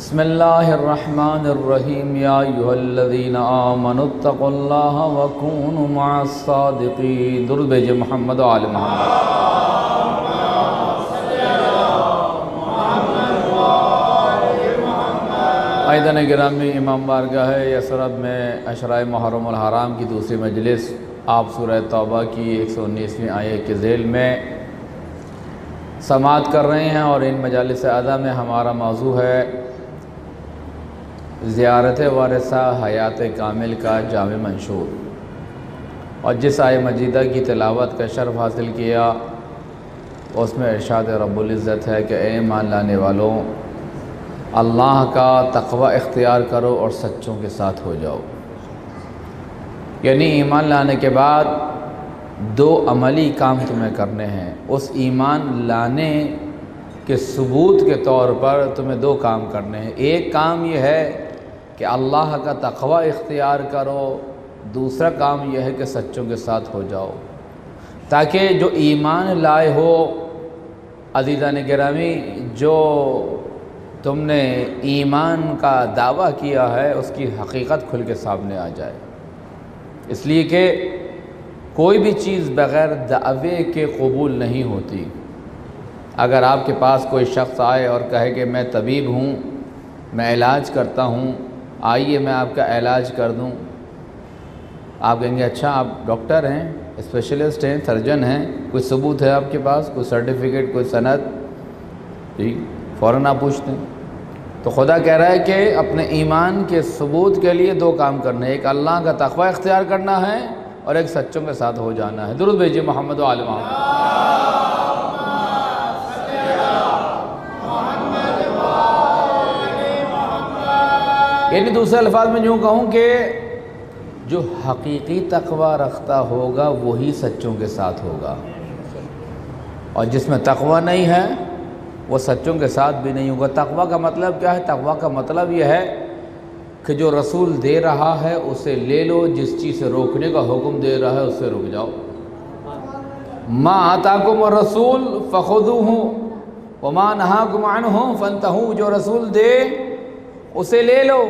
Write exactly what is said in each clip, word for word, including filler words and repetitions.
بسم اللہ الرحمن الرحیم یا ایھا الذین آمنوا اتقوا اللہ وکونوا مع الصادقین۔ درود بھیجئے محمد و آل محمد۔ عزیزان گرامی، امام بارگاہ یثرب میں عشرۂ محرم الحرام کی دوسری مجلس آپ سورہ توبہ کی ایک سو انیسویں آیت کے ذیل میں سماعت کر رہے ہیں، اور ان مجالس اعلیٰ میں ہمارا موضوع ہے زیارت وارثہ حیات کامل کا جامع منشور، اور جس آیہ مجیدہ کی تلاوت کا شرف حاصل کیا اس میں ارشاد رب العزت ہے کہ اے ایمان لانے والوں، اللہ کا تقوی اختیار کرو اور سچوں کے ساتھ ہو جاؤ۔ یعنی ایمان لانے کے بعد دو عملی کام تمہیں کرنے ہیں۔ اس ایمان لانے کے ثبوت کے طور پر تمہیں دو کام کرنے ہیں۔ ایک کام یہ ہے کہ اللہ کا تقوی اختیار کرو، دوسرا کام یہ ہے کہ سچوں کے ساتھ ہو جاؤ، تاکہ جو ایمان لائے ہو عزیزان گرامی، جو تم نے ایمان کا دعویٰ کیا ہے اس کی حقیقت کھل کے سامنے آ جائے۔ اس لیے کہ کوئی بھی چیز بغیر دعوے کے قبول نہیں ہوتی۔ اگر آپ کے پاس کوئی شخص آئے اور کہے کہ میں طبیب ہوں، میں علاج کرتا ہوں، آئیے میں آپ کا علاج کر دوں، آپ کہیں گے اچھا آپ ڈاکٹر ہیں، اسپیشلسٹ ہیں، سرجن ہیں، کوئی ثبوت ہے آپ کے پاس، کوئی سرٹیفکیٹ، کوئی سند؟ جی فوراً آپ پوچھتے ہیں۔ تو خدا کہہ رہا ہے کہ اپنے ایمان کے ثبوت کے لیے دو کام کرنے ہیں، ایک اللہ کا تقوی اختیار کرنا ہے اور ایک سچوں کے ساتھ ہو جانا ہے۔ درود بھیجئے محمد و آل محمد۔ یعنی دوسرے الفاظ میں یوں کہوں کہ جو حقیقی تقوی رکھتا ہوگا وہی سچوں کے ساتھ ہوگا، اور جس میں تقوی نہیں ہے وہ سچوں کے ساتھ بھی نہیں ہوگا۔ تقوی کا مطلب کیا ہے؟ تقوی کا مطلب یہ ہے کہ جو رسول دے رہا ہے اسے لے لو، جس چیز سے روکنے کا حکم دے رہا ہے اس سے رک جاؤ۔ ما آتاکم الرسول فخذوہ وما نہاکم عنہ فانتہوا، جو رسول دے اسے لے لو،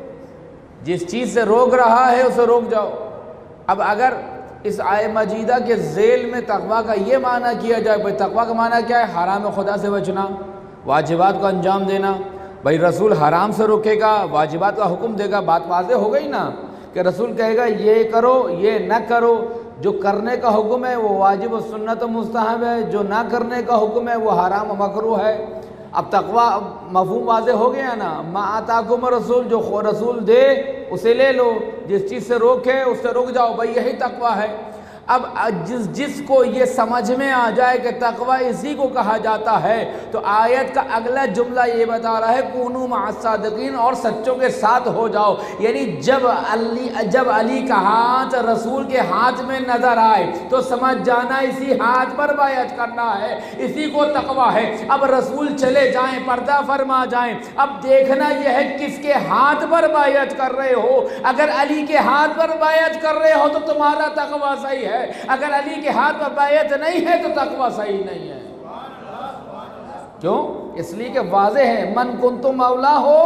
جس چیز سے روک رہا ہے اسے روک جاؤ۔ اب اگر اس آیہ مجیدہ کے ذیل میں تقوی کا یہ معنی کیا جائے، بھئی تقوی کا معنی کیا ہے؟ حرام خدا سے بچنا، واجبات کو انجام دینا۔ بھئی رسول حرام سے روکے گا، واجبات کا حکم دے گا، بات واضح ہو گئی نا، کہ رسول کہے گا یہ کرو یہ نہ کرو، جو کرنے کا حکم ہے وہ واجب و سنت و مستحب ہے، جو نہ کرنے کا حکم ہے وہ حرام و مکروہ ہے۔ اب تقوی مفہوم واضح ہو گیا نا، ما آتاکم الرسول، جو رسول دے اسے لے لو، جس چیز سے روکے اس سے رک جاؤ، بھئی یہی تقوی ہے۔ اب جس جس کو یہ سمجھ میں آ جائے کہ تقوی اسی کو کہا جاتا ہے، تو آیت کا اگلا جملہ یہ بتا رہا ہے کونوا مع الصادقین، اور سچوں کے ساتھ ہو جاؤ۔ یعنی جب علی جب علی کا ہاتھ رسول کے ہاتھ میں نظر آئے تو سمجھ جانا اسی ہاتھ پر بیعت کرنا ہے، اسی کو تقوی ہے۔ اب رسول چلے جائیں، پردہ فرما جائیں، اب دیکھنا یہ ہے کس کے ہاتھ پر بیعت کر رہے ہو۔ اگر علی کے ہاتھ پر بیعت کر رہے ہو تو تمہارا تقوی صحیح ہے، اگر علی کے ہاتھ پر بیعت نہیں ہے تو تقوی صحیح نہیں ہے۔ کیوں؟ اس لیے کہ واضح ہے، من کنت مولا ہو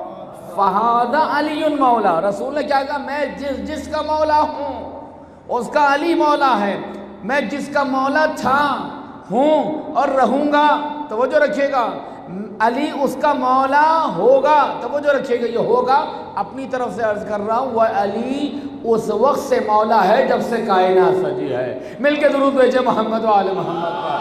فہذا علی مولا۔ رسول نے کیا کہا؟ میں جس جس کا مولا ہوں اس کا علی مولا ہے، میں جس کا مولا تھا ہوں اور رہوں گا، توجہ رکھیے گا، علی اس کا مولا ہوگا، توجہ رکھیے گا، یہ ہوگا اپنی طرف سے عرض کر رہا ہوں، وہ علی اس وقت سے مولا ہے جب سے کائنات سجی ہے۔ مل کے درود بھیجئے محمد و آل محمد کا۔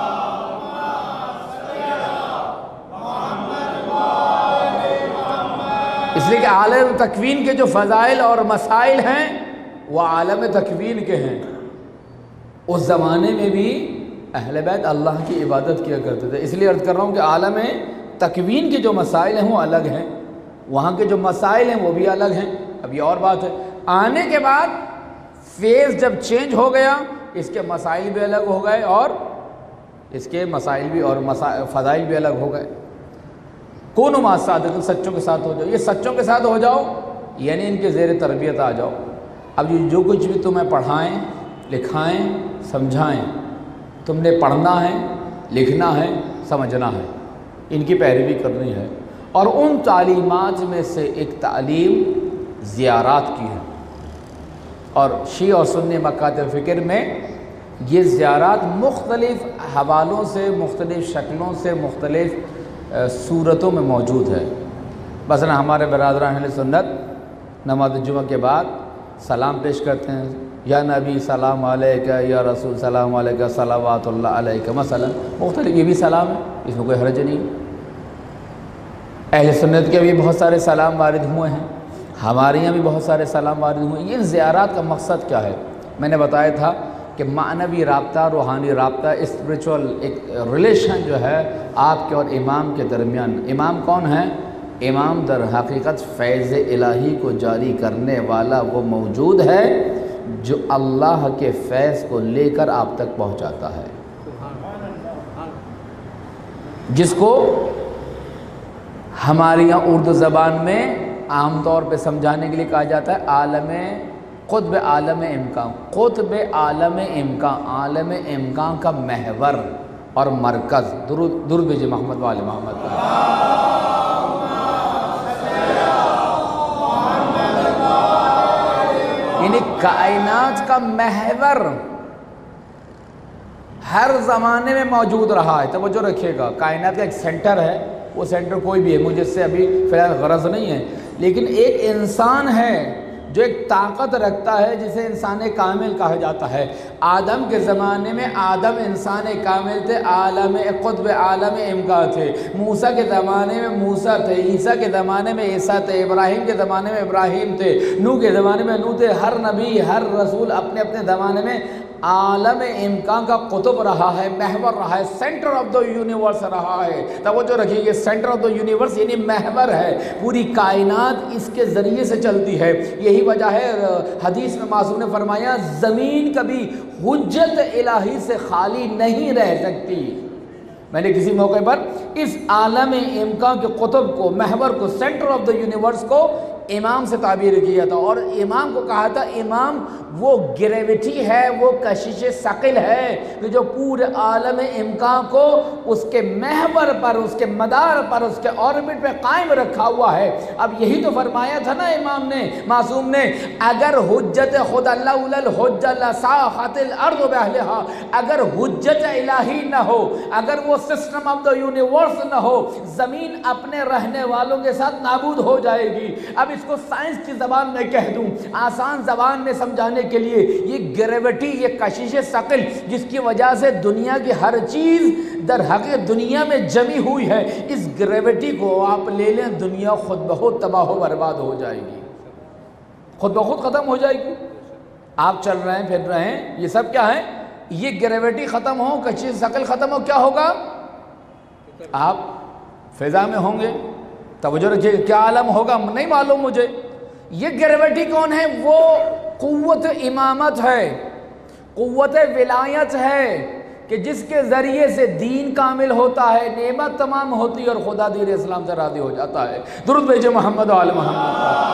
اس لیے کہ عالم تکوین کے جو فضائل اور مسائل ہیں وہ عالم تکوین کے ہیں۔ اس زمانے میں بھی اہل بیت اللہ کی عبادت کیا کرتے تھے، اس لیے عرض کر رہا ہوں کہ عالم تکوین کے جو مسائل ہیں وہ الگ ہیں، وہاں کے جو مسائل ہیں وہ بھی الگ ہیں۔ اب یہ اور بات ہے، آنے کے بعد فیز جب چینج ہو گیا، اس کے مسائل بھی الگ ہو گئے اور اس کے مسائل بھی اور فضائل بھی الگ ہو گئے۔ کونوا مع الصادقین، سچوں کے ساتھ ہو جاؤ۔ یہ سچوں کے ساتھ ہو جاؤ یعنی ان کے زیر تربیت آ جاؤ۔ اب یہ جو کچھ بھی تمہیں پڑھائیں، لکھائیں، سمجھائیں، تم نے پڑھنا ہے، لکھنا ہے، سمجھنا ہے، ان کی پیروی کرنی ہے، اور ان تعلیمات میں سے ایک تعلیم زیارات کی ہے، اور شیعہ اور سنی مکاتب فکر میں یہ زیارات مختلف حوالوں سے، مختلف شکلوں سے، مختلف صورتوں میں موجود ہے۔ مثلا ہمارے برادران اہل سنت نماز جمعہ کے بعد سلام پیش کرتے ہیں، یا نبی سلام علیکہ، یا رسول سلام علیکہ، صلوات اللہ علیکہ، مثلا مختلف یہ بھی سلام ہے، اس میں کوئی حرج نہیں۔ اہل سنت کے بھی بہت سارے سلام وارد ہوئے ہیں، ہمارے یہاں بھی بہت سارے سلام وارد ہوئے ہیں۔ ان زیارات کا مقصد کیا ہے؟ میں نے بتایا تھا کہ معنوی رابطہ، روحانی رابطہ، اسپریچول ایک ریلیشن جو ہے آپ کے اور امام کے درمیان۔ امام کون ہے؟ امام در حقیقت فیض الہی کو جاری کرنے والا وہ موجود ہے جو اللہ کے فیض کو لے کر آپ تک پہنچاتا ہے، جس کو ہمارے یہاں اردو زبان میں عام طور پہ سمجھانے کے لیے کہا جاتا ہے عالم قطب، عالم امکان، قطب عالم امکان، عالم امکان کا محور اور مرکز۔ درود درود بھیجئے محمد وآل محمد پر۔ یعنی کائنات کا محور ہر زمانے میں موجود رہا ہے۔ توجہ رکھیے گا، کائنات کا ایک سینٹر ہے، وہ سینٹر کوئی بھی ہے، مجھے اس سے ابھی فی الحال غرض نہیں ہے، لیکن ایک انسان ہے جو ایک طاقت رکھتا ہے جسے انسان کامل کہا جاتا ہے۔ آدم کے زمانے میں آدم انسان کامل تھے، عالم قطب عالم امکان تھے۔ موسیٰ کے زمانے میں موسیٰ تھے، عیسیٰ کے زمانے میں عیسیٰ تھے، ابراہیم کے زمانے میں ابراہیم تھے، نوح کے زمانے میں نوح تھے۔ ہر نبی، ہر رسول اپنے اپنے زمانے میں عالم امکان کا قطب رہا ہے، محور رہا ہے، سینٹر آف دا یونیورس رہا ہے۔ توجہ رکھیے، یہ سینٹر آف دا یونیورس یعنی محور ہے، پوری کائنات اس کے ذریعے سے چلتی ہے۔ یہی وجہ ہے حدیث میں معصوم نے فرمایا زمین کبھی حجت الہی سے خالی نہیں رہ سکتی۔ میں نے کسی موقع پر اس عالم امکان کے قطب کو، محور کو، سینٹر آف دا یونیورس کو امام سے تعبیر کیا تھا، اور امام کو کہا تھا امام وہ گریویٹی ہے، وہ کشش ثقل ہے کہ جو پورے عالم امکان کو اس کے محور پر، اس کے مدار پر، اس کے آربٹ پہ قائم رکھا ہوا ہے۔ اب یہی تو فرمایا تھا نا امام نے، معصوم نے، اگر حجت خدا لولا الحجہ لساخت الارض باہلہا، اگر حجت الہی نہ ہو، اگر وہ سسٹم آف دا یونیورس نہ ہو، زمین اپنے رہنے والوں کے ساتھ نابود ہو جائے گی۔ اب اس کو سائنس کی زبان میں کہہ دوں، آسان زبان میں سمجھانے کے لیے، یہ گریویٹی، یہ کشش ثقل جس کی وجہ سے دنیا کی ہر چیز در حقیقت دنیا میں جمی ہوئی ہے، اس گریویٹی کو آپ لے لیں، دنیا خود بخود تباہ و برباد ہو جائے گی، خود بخود ختم ہو جائے گی۔ آپ چل رہے ہیں، پھر رہے ہیں، یہ سب کیا ہے؟ یہ گریویٹی ختم ہو، کشش ثقل ختم ہو، کیا ہوگا؟ آپ فضا میں ہوں گے۔ توجہ رکھیے، کیا عالم ہوگا نہیں معلوم مجھے۔ یہ گریویٹی کون ہے؟ وہ قوت امامت ہے، قوت ولایت ہے کہ جس کے ذریعے سے دین کامل ہوتا ہے، نعمت تمام ہوتی ہے، اور خدا دین اسلام سے راضی ہو جاتا ہے۔ درود بھیجئے محمد و آل محمد۔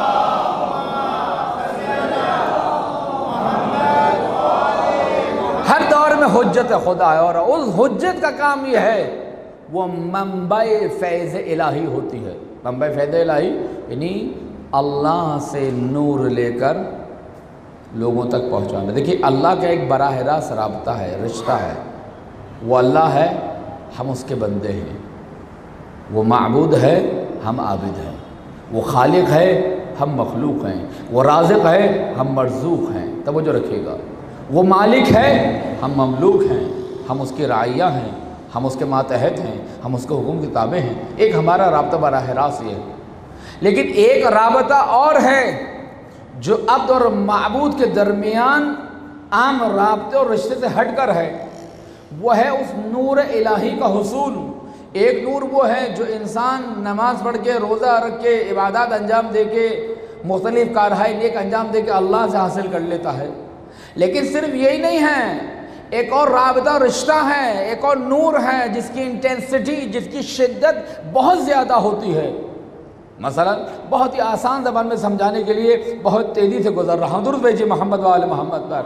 ہر دور میں حجت خدا ہے، اور اس حجت کا کام یہ ہے وہ منبع فیض الہی ہوتی ہے۔ منبع فیض الہی یعنی اللہ سے نور لے کر لوگوں تک پہنچانا۔ دیکھیے، اللہ کا ایک براہ راست رابطہ ہے، رشتہ ہے۔ وہ اللہ ہے، ہم اس کے بندے ہیں۔ وہ معبود ہے، ہم عابد ہیں۔ وہ خالق ہے، ہم مخلوق ہیں۔ وہ رازق ہے، ہم مرزوق ہیں۔ توجہ رکھیے گا، وہ مالک ہے، ہم مملوک ہیں، ہم اس کی رعیہ ہیں، ہم اس کے ماتحت ہیں، ہم اس کے حکم کی تابع ہیں۔ ایک ہمارا رابطہ براہ راست یہ ہے، لیکن ایک رابطہ اور ہے جو عبد اور معبود کے درمیان عام رابطے اور رشتے سے ہٹ کر ہے، وہ ہے اس نور الہی کا حصول۔ ایک نور وہ ہے جو انسان نماز پڑھ کے، روزہ رکھ کے، عبادات انجام دے کے، مختلف کارہائے نیک انجام دے کے اللہ سے حاصل کر لیتا ہے۔ لیکن صرف یہی نہیں ہے، ایک اور رابطہ اور رشتہ ہے، ایک اور نور ہے جس کی انٹینسٹی، جس کی شدت بہت زیادہ ہوتی ہے۔ مثلا بہت ہی آسان زبان میں سمجھانے کے لیے بہت تیزی سے گزر رہا ہوں، درود بھیجئے محمد و آل محمد پر۔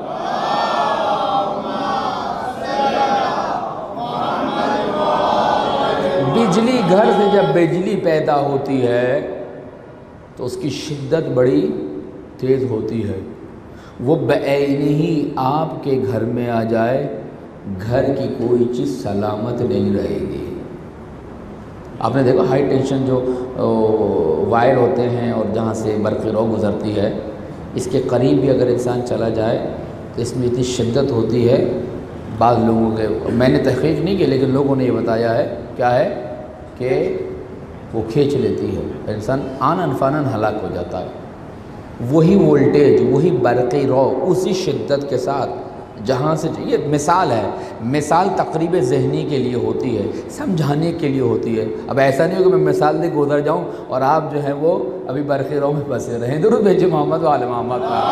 بجلی گھر سے جب بجلی پیدا ہوتی ہے تو اس کی شدت بڑی تیز ہوتی ہے، وہ بعین ہی آپ کے گھر میں آ جائے گھر کی کوئی چیز سلامت نہیں رہے گی۔ آپ نے دیکھا ہائی ٹینشن جو وائر ہوتے ہیں اور جہاں سے برقی رو گزرتی ہے، اس کے قریب بھی اگر انسان چلا جائے تو اس میں اتنی شدت ہوتی ہے، بعض لوگوں کے، میں نے تحقیق نہیں کی لیکن لوگوں نے یہ بتایا ہے کیا ہے کہ وہ کھینچ لیتی ہے، انسان آنن فانن ہلاک ہو جاتا ہے۔ وہی وولٹیج، وہی برقی رو اسی شدت کے ساتھ جہاں سے، یہ مثال ہے، مثال تقریب ذہنی کے لیے ہوتی ہے، سمجھانے کے لیے ہوتی ہے۔ اب ایسا نہیں ہو کہ میں مثال دے کے گزر جاؤں اور آپ جو ہے وہ ابھی برقی رو میں پھنسے رہیں۔ درود بھیجے محمد و آل محمد کا۔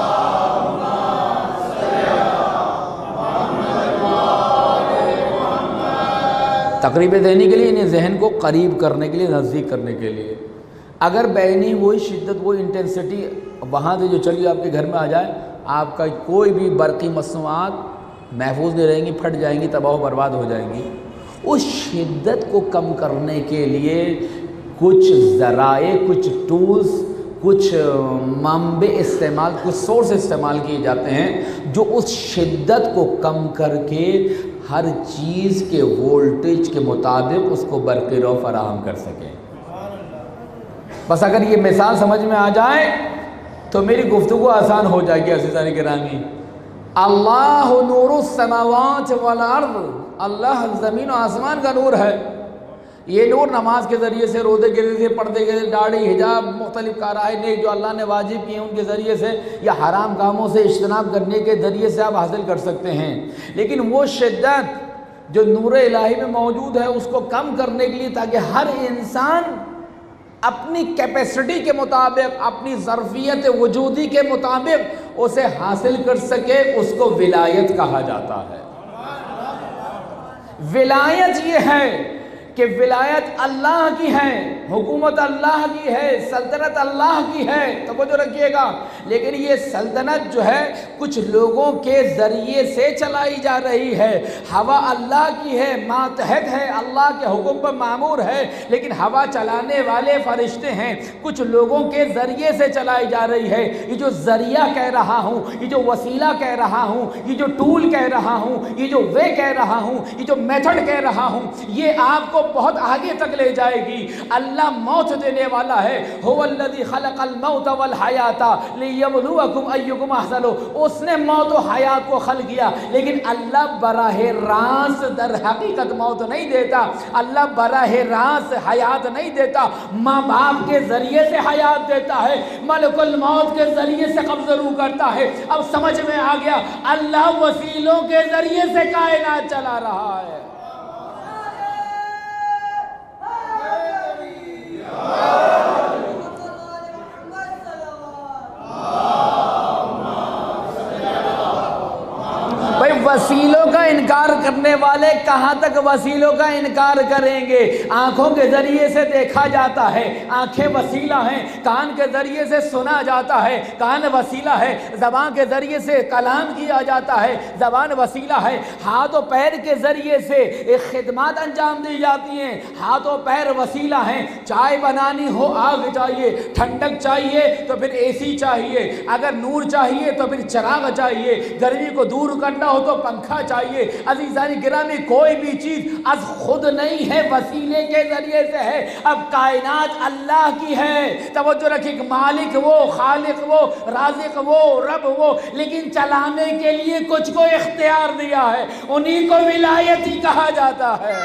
تقریب ذہنی کے لیے، یعنی ذہن کو قریب کرنے کے لیے، نزدیک کرنے کے لیے۔ اگر بینی وہی شدت، وہی انٹینسٹی وہاں سے جو چلی آپ کے گھر میں آ جائے، آپ کا کوئی بھی برقی مصنوعات محفوظ نہیں رہیں گی، پھٹ جائیں گی، تباہ و برباد ہو جائیں گی۔ اس شدت کو کم کرنے کے لیے کچھ ذرائع، کچھ ٹولز، کچھ منبع استعمال، کچھ سورس استعمال کیے جاتے ہیں جو اس شدت کو کم کر کے ہر چیز کے وولٹیج کے مطابق اس کو برقی رو فراہم کر سکیں۔ بس اگر یہ مثال سمجھ میں آ جائے تو میری گفتگو آسان ہو جائے گی عزیزان گرامی۔ اللہ نور السماوات والارض، اللہ زمین و آسمان کا نور ہے۔ یہ نور نماز کے ذریعے سے، روزے کے ذریعے سے، پردے کے ذریعے، داڑھی، حجاب، مختلف کارائے نیک جو اللہ نے واجب کی ہیں ان کے ذریعے سے، یا حرام کاموں سے اجتناب کرنے کے ذریعے سے آپ حاصل کر سکتے ہیں۔ لیکن وہ شدت جو نور الہی میں موجود ہے اس کو کم کرنے کے لیے، تاکہ ہر انسان اپنی کیپیسٹی کے مطابق، اپنی ظرفیت وجودی کے مطابق اسے حاصل کر سکے، اس کو ولایت کہا جاتا ہے۔ ولایت یہ ہے کہ ولایت اللہ کی ہے، حکومت اللہ کی ہے، سلطنت اللہ کی ہے، توجہ رکھیے گا۔ لیکن یہ سلطنت جو ہے کچھ لوگوں کے ذریعے سے چلائی جا رہی ہے۔ ہوا اللہ کی ہے، ماتحت ہے، اللہ کے حکم پر مامور ہے، لیکن ہوا چلانے والے فرشتے ہیں، کچھ لوگوں کے ذریعے سے چلائی جا رہی ہے۔ یہ جو ذریعہ کہہ رہا ہوں، یہ جو وسیلہ کہہ رہا ہوں، یہ جو ٹول کہہ رہا ہوں، یہ جو وے کہہ رہا ہوں، یہ جو میتھڈ کہہ رہا ہوں، یہ آپ کو بہت آگے تک لے جائے گی۔ اللہ موت دینے والا ہے، هو الذی خلق الموت والحیات لیبلوکم ایکم احسن، اس نے موت و حیات کو خلق کیا، لیکن اللہ براہ راست در حقیقت موت نہیں دیتا، اللہ براہ راست حیات نہیں دیتا، ماں باپ کے ذریعے سے حیات دیتا ہے، ملک الموت کے ذریعے سے قبض روح کرتا ہے۔ اب سمجھ میں آ گیا، اللہ وسیلوں کے ذریعے سے کائنات چلا رہا ہے۔ بھائی وسیلوں کا انکار کرنے والے کہاں تک وسیلوں کا انکار کریں گے؟ آنکھوں کے ذریعے سے دیکھا جاتا ہے، آنکھیں وسیلہ ہیں، کان کے ذریعے سے سنا جاتا ہے، کان وسیلہ ہے، زبان کے ذریعے سے کلام کیا جاتا ہے، زبان وسیلہ ہے، ہاتھ و پیر کے ذریعے سے ایک خدمات انجام دی جاتی ہیں، ہاتھ و پیر وسیلہ ہیں۔ چائے بنانی ہو آگ چاہیے، ٹھنڈک چاہیے تو پھر اے سی چاہیے، اگر نور چاہیے تو پھر چراغ چاہیے، گرمی کو دور کرنا ہو تو پنکھا چاہیے۔ عزیزان گرامی کوئی بھی چیز از خود نہیں ہے، وسیلے کے ذریعے سے ہے۔ اب کائنات اللہ کی ہے، توجہ رکھیں، مالک وہ، خالق وہ، رازق وہ، رب وہ، لیکن چلانے کے لیے کچھ کو اختیار دیا ہے، انہی کو ولایت ہی کہا جاتا ہے۔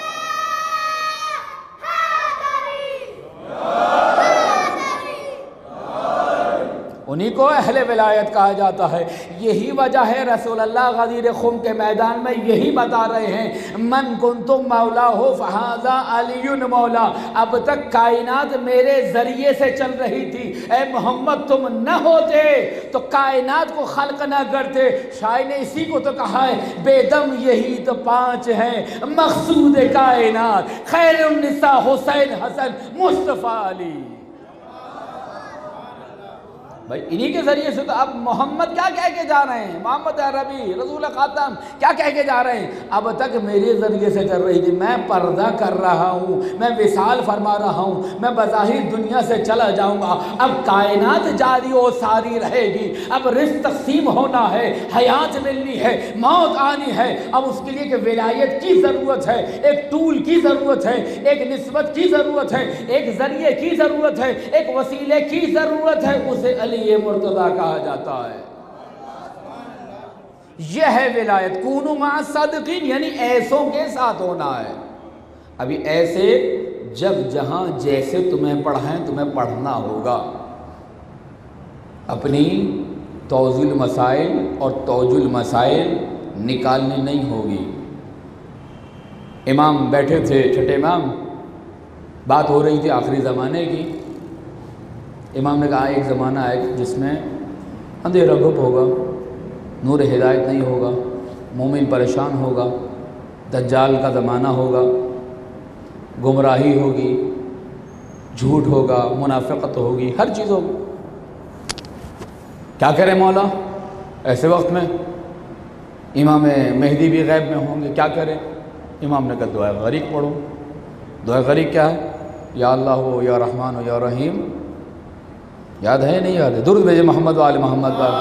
انہی کو اہل ولایت کہا جاتا ہے۔ یہی وجہ ہے رسول اللہ غدیر خم کے میدان میں یہی بتا رہے ہیں، من کنتم مولا ہو فہذا علی مولا۔ اب تک کائنات میرے ذریعے سے چل رہی تھی، اے محمد تم نہ ہوتے تو کائنات کو خلق نہ کرتے۔ شاعر نے اسی کو تو کہا ہے، بے دم یہی تو پانچ ہیں مقصود کائنات، خیر النساء حسین حسن مصطفیٰ علی۔ بھائی انہی کے ذریعے سے تو اب محمد کیا کہہ کے جا رہے ہیں، محمد عربی رسول خاتم کیا کہہ کے جا رہے ہیں، اب تک میرے ذریعے سے کر رہی تھی، میں پردہ کر رہا ہوں، میں وصال فرما رہا ہوں، میں بظاہر دنیا سے چلا جاؤں گا، اب کائنات جاری و ساری رہے گی، اب رزق تقسیم ہونا ہے، حیات ملنی ہے، موت آنی ہے، اب اس کے لیے کہ ولایت کی ضرورت ہے، ایک طول کی ضرورت ہے، ایک نسبت کی ضرورت ہے، ایک ذریعے کی ضرورت ہے، ایک وسیلے کی ضرورت ہے، اسے علی مرتضیٰ کہا جاتا ہے۔ یہ ہے ولایت، کونوا مع الصادقین، یعنی ایسوں کے ساتھ ہونا ہے۔ ابھی ایسے جب جہاں جیسے تمہیں پڑھائیں تمہیں پڑھنا ہوگا، اپنی توضیح المسائل اور توجیہ المسائل نکالنی نہیں ہوگی۔ امام بیٹھے تھے، چھٹے امام، بات ہو رہی تھی آخری زمانے کی۔ امام نے کہا ایک زمانہ ہے جس میں اندھیرا گھپ ہوگا، نور ہدایت نہیں ہوگا، مومن پریشان ہوگا، دجال کا زمانہ ہوگا، گمراہی ہوگی، جھوٹ ہوگا، منافقت ہوگی، ہر چیز ہوگی۔ کیا کرے مولا ایسے وقت میں؟ امام مہدی بھی غیب میں ہوں گے، کیا کرے؟ امام نے کہا دعائے غریق پڑھو۔ دعائے غریق کیا ہے؟ یا اللہ ہو، یا رحمان ہو، یا رحیم، یاد ہے نہیں یاد ہے؟ درود بھیجے محمد و آل محمد پر۔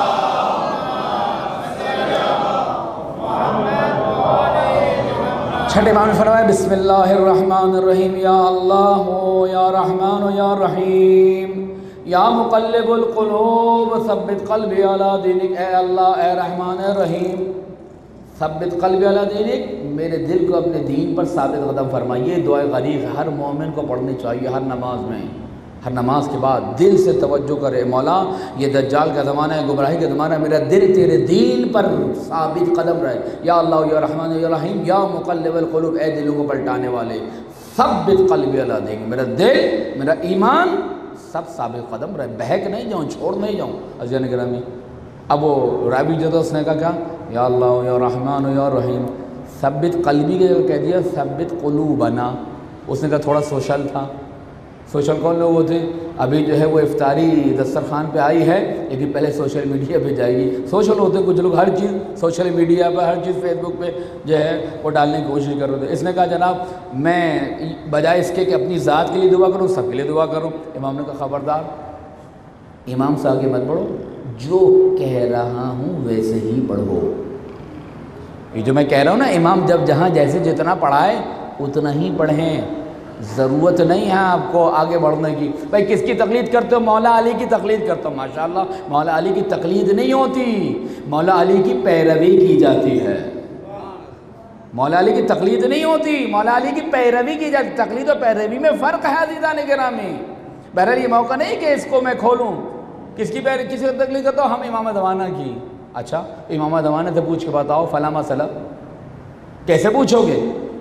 چھٹے امام نے فرمایا بسم اللہ الرحمن الرحیم، یا اللہ ہو، یا رحمان ہو، یا رحیم، یا مقلب القلوب ثبت قلبی علی دینک، اے اللہ اے رحمان اے رحیم ثبت قلبی علی دینک، میرے دل کو اپنے دین پر ثابت قدم فرمائیے۔ دعائے غریق ہر مومن کو پڑھنی چاہیے، ہر نماز میں، ہر نماز کے بعد دل سے توجہ کرے، مولا یہ دجال کا زمانہ ہے، گمراہی کا زمانہ ہے، میرا دل تیرے دین پر ثابت قدم رہے، یا اللہ یا رحمان یا رحیم یا مقلب القلوب، اے دلوں کو پلٹانے والے، ثبت قلبی علی دینک، میرا دل میرا ایمان سب ثابت قدم رہے، بہک نہیں جاؤں، چھوڑ نہیں جاؤں۔ عزیزان گرامی، اب وہ رابی جدہ اس نے کہا کیا؟ یا اللہ یا رحمان یا رحیم ثبت قلبی کے جگہ کہہ دیا ثبت قلوبنا۔ اس نے کہا تھوڑا سوشل تھا۔ سوشل کون لوگ ہوتے؟ ابھی جو ہے وہ افطاری دسترخوان پہ آئی ہے لیکن پہلے سوشل میڈیا پہ جائے گی۔ سوشل ہوتے کچھ لوگ، ہر چیز سوشل میڈیا پہ، ہر چیز فیس بک پہ جو ہے وہ ڈالنے کی کوشش کر رہے تھے۔ اس نے کہا جناب میں بجائے اس کے کہ اپنی ذات کے لیے دعا کروں، سب کے لیے دعا کروں۔ امام نے کہا خبردار، امام سے آگے مت بڑھو، جو کہہ رہا ہوں ویسے ہی پڑھو۔ یہ جو میں کہہ رہا ہوں نا، امام جب جہاں جیسے جتنا پڑھائے اتنا ہی پڑھیں، ضرورت نہیں ہے آپ کو آگے بڑھنے کی۔ بھائی کس کی تقلید کرتے ہو؟ مولا علی کی تقلید کرتا ہوں، ماشاءاللہ مولا علی کی تقلید نہیں ہوتی، مولا علی کی پیروی کی جاتی ہے۔ مولا علی کی تقلید نہیں ہوتی، مولا علی کی پیروی کی جاتی۔ تقلید و پیروی میں فرق ہے عزیزان گرامی۔ بہرحال یہ موقع نہیں کہ اس کو میں کھولوں، کس کی پیروی، کسی کی تقلید کرتا ہوں؟ ہم امام زمانہ کی۔ اچھا امام زمانہ سے پوچھ کے بتاؤ فلاں مسئلہ، کیسے پوچھو گے؟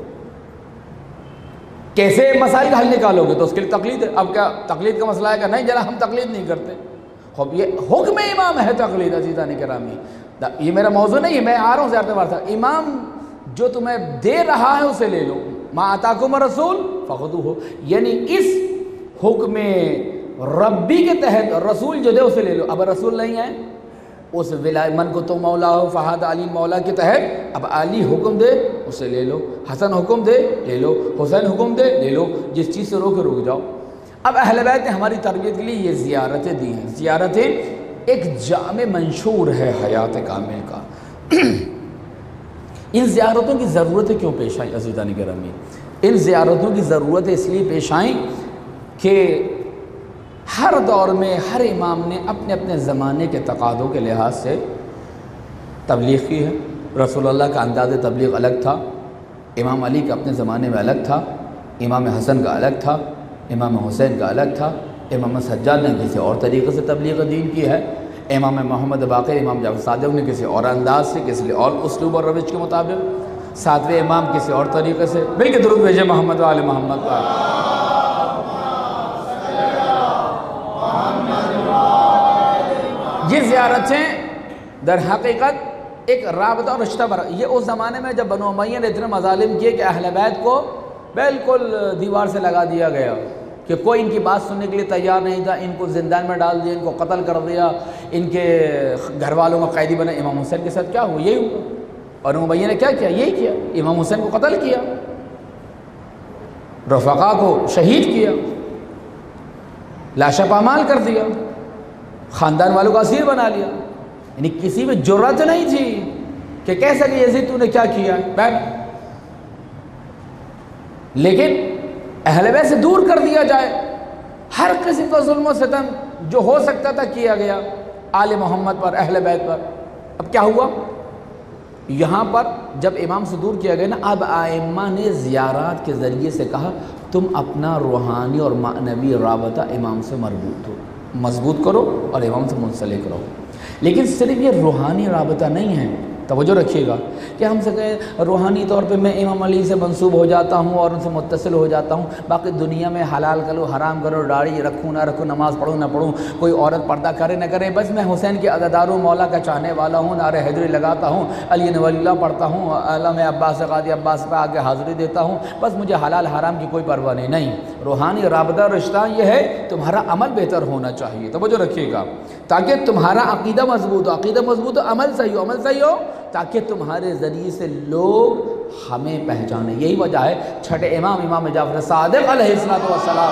کیسے مسائل کا حل نکالو گے؟ تو اس کے لیے تقلید ہے۔ اب کیا تقلید کا مسئلہ ہے کہ نہیں جناب ہم تقلید نہیں کرتے؟ خوب یہ حکم امام ہے تقلید عزیزان گرامی۔ یہ میرا موضوع نہیں ہے، میں آ رہا ہوں زیادہ بار تک۔ امام جو تمہیں دے رہا ہے اسے لے لو، ما آتاکم الرسول فخذوہ، یعنی اس حکم ربی کے تحت رسول جو دے اسے لے لو۔ اب رسول نہیں ہے، اس ولایت من کو تو مولا ہو فہد علی مولا کے تحت اب علی حکم دے اسے لے لو، حسن حکم دے لے لو، حسین حکم دے لے لو، جس چیز سے روکے رک جاؤ۔ اب اہل بیت نے ہماری تربیت کے لیے یہ زیارتیں دی ہیں۔ زیارتیں ایک جامع منشور ہے حیات کامل کا۔ ان زیارتوں کی ضرورتیں کیوں پیش آئیں عزیزان گرامی؟ ان زیارتوں کی ضرورتیں اس لیے پیش آئیں کہ ہر دور میں ہر امام نے اپنے اپنے زمانے کے تقاضوں کے لحاظ سے تبلیغ کی ہے۔ رسول اللہ کا انداز تبلیغ الگ تھا، امام علی کا اپنے زمانے میں الگ تھا، امام حسن کا الگ تھا، امام حسین کا الگ تھا، امام سجاد نے کسی اور طریقے سے تبلیغ دین کی ہے، امام محمد باقر، امام جعفر صادق نے کسی اور انداز سے، کسی اور اسلوب اور روش کے مطابق، ساتویں امام کسی اور طریقے سے۔ مل کے درود بھیجے محمد و آل محمد پر۔ یہ زیارتیں در حقیقت ایک رابطہ اور رشتہ بر یہ اس زمانے میں جب بنو امیہ نے اتنے مظالم کیے کہ اہل بیت کو بالکل دیوار سے لگا دیا گیا، کہ کوئی ان کی بات سننے کے لیے تیار نہیں تھا، ان کو زندان میں ڈال دیا، ان کو قتل کر دیا، ان کے گھر والوں کو قیدی بنا۔ امام حسین کے ساتھ کیا ہوا؟ یہی ہوا۔ اور امیہ نے کیا کیا؟ یہی کیا، امام حسین کو قتل کیا، رفقا کو شہید کیا، لاشا پامال کر دیا، خاندان والوں کو اسیر بنا لیا۔ یعنی کسی میں جرأت نہیں تھی کہ کہہ سکے یزید تو نے کیا کیا بیٹھ، لیکن اہل بیت سے دور کر دیا جائے، ہر قسم کا ظلم و ستم جو ہو سکتا تھا کیا گیا آل محمد پر، اہل بیت پر۔ اب کیا ہوا؟ یہاں پر جب امام سے دور کیا گیا نا، اب ائمہ نے زیارات کے ذریعے سے کہا تم اپنا روحانی اور معنوی رابطہ امام سے مربوط ہو، مضبوط کرو اور امام سے منسلک رہو۔ لیکن صرف یہ روحانی رابطہ نہیں ہے، توجہ رکھیے گا کہ ہم سے کہیں روحانی طور پہ میں امام علی سے منسوب ہو جاتا ہوں اور ان سے متصل ہو جاتا ہوں، باقی دنیا میں حلال کرو حرام کرو، داڑھی رکھوں نہ رکھوں، نماز پڑھوں نہ پڑھوں، کوئی عورت پردہ کرے نہ کرے، بس میں حسین کے عزادار ہوں، مولا کا چاہنے والا ہوں، نعرہ حیدری لگاتا ہوں، علی ولی اللہ پڑھتا ہوں، علامہ عباس قادی عباس پہ آگے حاضری دیتا ہوں، بس مجھے حلال حرام کی کوئی پرواہ نہیں۔ نہیں، روحانی رابطہ رشتہ یہ ہے تمہارا عمل بہتر ہونا چاہیے، توجہ رکھیے گا، تاکہ تمہارا عقیدہ مضبوط ہو، عقیدہ مضبوط ہو، عمل صحیح ہو، عمل صحیح ہو تاکہ تمہارے ذریعے سے لوگ ہمیں پہچانے۔ یہی وجہ ہے چھٹے امام امام جعفر صادق علیہ السلام،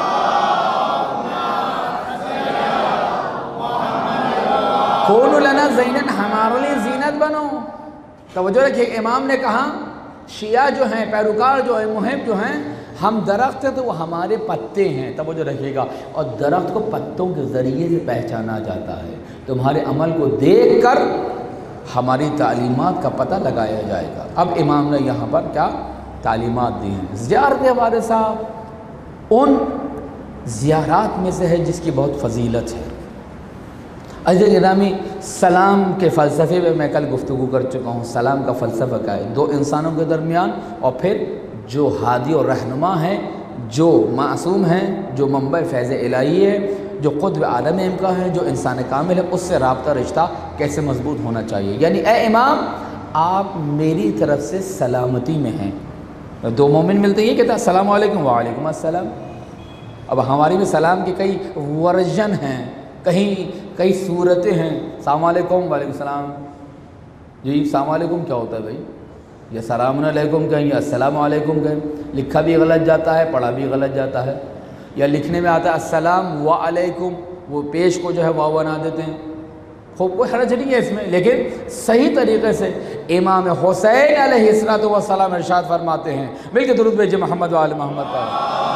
کونوا لنا زینن، ہمارے لیے زینت بنو۔ توجہ رکھیے، امام نے کہا شیعہ جو ہیں، پیروکار جو ہیں، محب جو ہیں، ہم درخت ہیں تو وہ ہمارے پتے ہیں، توجہ رکھیے گا، اور درخت کو پتوں کے ذریعے سے پہچانا جاتا ہے۔ تمہارے عمل کو دیکھ کر ہماری تعلیمات کا پتہ لگایا جائے گا۔ اب امام نے یہاں پر کیا تعلیمات دی ہیں؟ زیارت ہمارے صاحب ان زیارات میں سے ہے جس کی بہت فضیلت ہے۔ عزیز گرامی، سلام کے فلسفے میں میں کل گفتگو کر چکا ہوں۔ سلام کا فلسفہ کیا ہے؟ دو انسانوں کے درمیان، اور پھر جو ہادی اور رہنما ہیں، جو معصوم ہیں، جو منبع فیض الہی ہے، جو قطب عالم امکا ہے، جو انسان کامل ہے، اس سے رابطہ رشتہ کیسے مضبوط ہونا چاہیے؟ یعنی اے امام، آپ میری طرف سے سلامتی میں ہیں۔ دو مومن ملتے ہیں، یہ کہتا ہے السلام علیکم، وعلیکم السلام۔ اب ہماری بھی سلام کے کئی ورژن ہیں، کہیں کئی صورتیں ہیں۔ السلام علیکم، وعلیکم السلام۔ جی السلام علیکم کیا ہوتا ہے بھائی؟ یا سلام علیکم کہیں یا السلام علیکم کہیں، لکھا بھی غلط جاتا ہے، پڑھا بھی غلط جاتا ہے۔ یا لکھنے میں آتا ہے السلام علیکم، وہ پیش کو جو ہے واو بنا دیتے ہیں، خوب کوئی حرج نہیں ہے اس میں، لیکن صحیح طریقے سے امام حسین علیہ السلام ارشاد فرماتے ہیں، مل کے درود بھیجئے محمد و آل محمد پر۔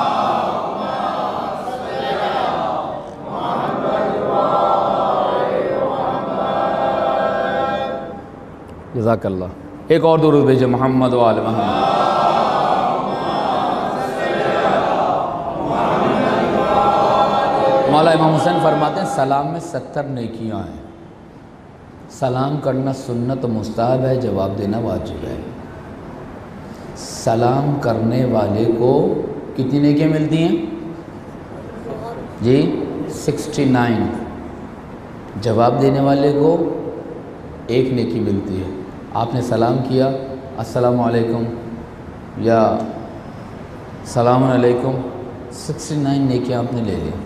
جزاک اللہ۔ ایک اور درود بھیجئے محمد و آل محمد۔ مولا امام حسین فرماتے ہیں سلام میں ستر نیکیاں ہیں، سلام کرنا سنت و مستحب ہے، جواب دینا واجب ہے۔ سلام کرنے والے کو کتنی نیکیاں ملتی ہیں؟ جی سکسٹی نائن۔ جواب دینے والے کو ایک نیکی ملتی ہے۔ آپ نے سلام کیا السلام علیکم یا سلام علیکم، سکسٹی نائن نیکیاں آپ نے لے لی،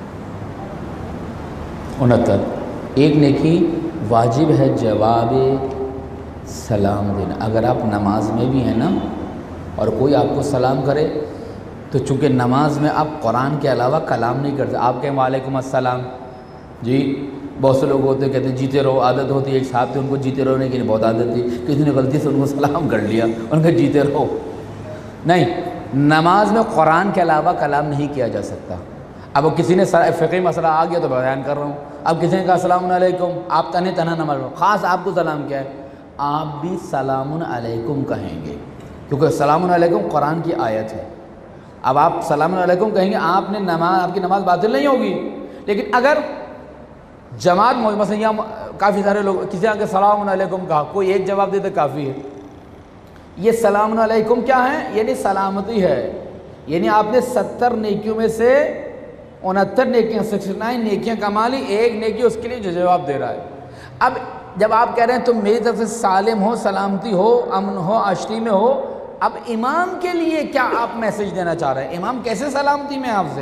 انہتر۔ ایک نیکی واجب ہے جواب سلام دینا۔ اگر آپ نماز میں بھی ہیں نا اور کوئی آپ کو سلام کرے تو چونکہ نماز میں آپ قرآن کے علاوہ کلام نہیں کرتے، آپ کہیں وعلیکم السلام، جی بہت سے لوگ ہوتے ہیں کہتے ہیں جیتے رہو، عادت ہوتی ہے، ایک صاحب تھے ان کو جیتے رہو نہیں کہ بہت عادت تھی، کسی نے غلطی سے ان کو سلام کر لیا، ان کا جیتے رہو نہیں۔ نماز میں قرآن کے علاوہ کلام نہیں کیا جا سکتا۔ اب وہ کسی نے فقہی مسئلہ آ گیا تو بیان کر رہا ہوں، اب کسی نے کہا السلام علیکم، آپ تنہ تنہا نماز پڑھو، خاص آپ کو سلام کیا ہے؟ آپ بھی سلام علیکم کہیں گے، کیونکہ سلام علیکم قرآن کی آیت ہے۔ اب آپ سلام علیکم کہیں گے، آپ نے نماز، آپ کی نماز باطل نہیں ہوگی۔ لیکن اگر جماعت موجود، مثلا یہاں کافی سارے لوگ، کسی آگے سلام علیکم کہا، کوئی ایک جواب دے تو کافی ہے۔ یہ سلام علیکم کیا ہے؟ یعنی سلامتی ہے، یعنی آپ نے ستر نیکیوں میں سے انہتر نیکیاں، سکسٹی نائن نیکیاں کما لی، ایک نیکی اس کے لیے جو جواب دے رہا ہے۔ اب جب آپ کہہ رہے ہیں تم میری طرف سے سالم ہو، سلامتی ہو، امن ہو، عاشقی میں ہو، اب امام کے لیے کیا آپ میسج دینا چاہ رہے ہیں؟ امام کیسے سلامتی میں آپ سے؟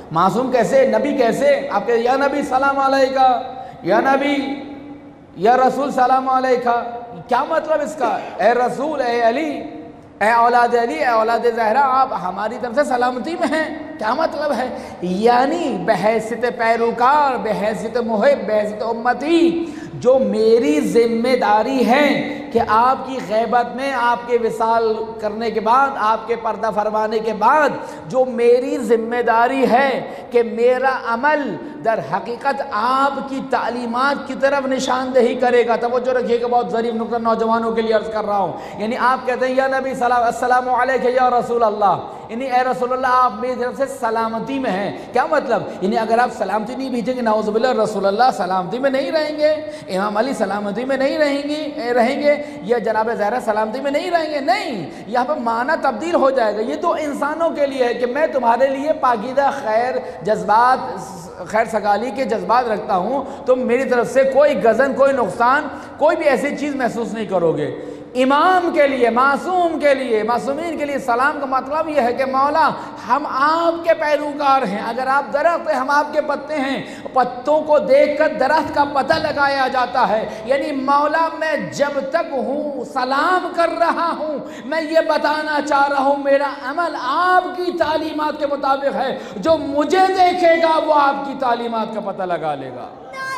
معصوم کیسے؟ نبی کیسے؟ آپ کہتے یا نبی سلام علیکہ، یا نبی یا رسول سلام علیکہ، کیا مطلب اس کا؟ اے رسول، اے علی، اے اولاد علی، اے اولاد زہرا، آپ ہماری طرف سے سلامتی میں ہیں، کیا مطلب ہے؟ یعنی بحیثیت پیروکار، بحیثیت محب، بحیثیت امتی، جو میری ذمہ داری ہے کہ آپ کی غیبت میں، آپ کے وصال کرنے کے بعد، آپ کے پردہ فرمانے کے بعد جو میری ذمہ داری ہے کہ میرا عمل در حقیقت آپ کی تعلیمات کی طرف نشاندہی کرے گا۔ توجہ رکھیے کہ بہت ظریف نکتہ نوجوانوں کے لیے عرض کر رہا ہوں، یعنی آپ کہتے ہیں یا نبی السلام علیکہ یا رسول اللہ، یعنی اے رسول اللہ آپ میری طرف سے سلامتی میں ہیں، کیا مطلب؟ یعنی اگر آپ سلامتی نہیں بھیجیں گے، نعوذ باللہ، رسول اللہ سلامتی میں نہیں رہیں گے، امام علی سلامتی میں نہیں رہیں گے رہیں گے یا جناب زہرا سلامتی میں نہیں رہیں گے، نہیں، یہاں پہ معنی تبدیل ہو جائے گا۔ یہ تو انسانوں کے لیے ہے کہ میں تمہارے لیے پاکیزہ خیر جذبات، خیر سگالی کے جذبات رکھتا ہوں، تم میری طرف سے کوئی غضن، کوئی نقصان، کوئی بھی ایسی چیز محسوس نہیں کرو گے۔ امام کے لیے، معصوم کے لیے، معصومین کے لیے سلام کا مطلب یہ ہے کہ مولا ہم آپ کے پیروکار ہیں، اگر آپ درخت ہیں ہم آپ کے پتے ہیں، پتوں کو دیکھ کر درخت کا پتہ لگایا جاتا ہے، یعنی مولا میں جب تک ہوں سلام کر رہا ہوں، میں یہ بتانا چاہ رہا ہوں میرا عمل آپ کی تعلیمات کے مطابق ہے، جو مجھے دیکھے گا وہ آپ کی تعلیمات کا پتہ لگا لے گا۔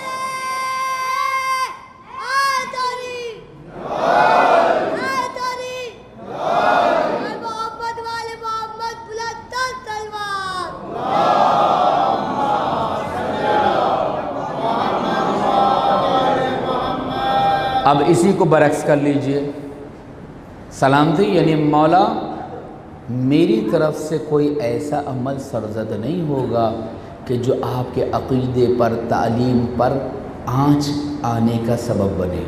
اب اسی کو برعکس کر لیجئے، سلامتی یعنی مولا میری طرف سے کوئی ایسا عمل سرزد نہیں ہوگا کہ جو آپ کے عقیدے پر، تعلیم پر آنچ آنے کا سبب بنے۔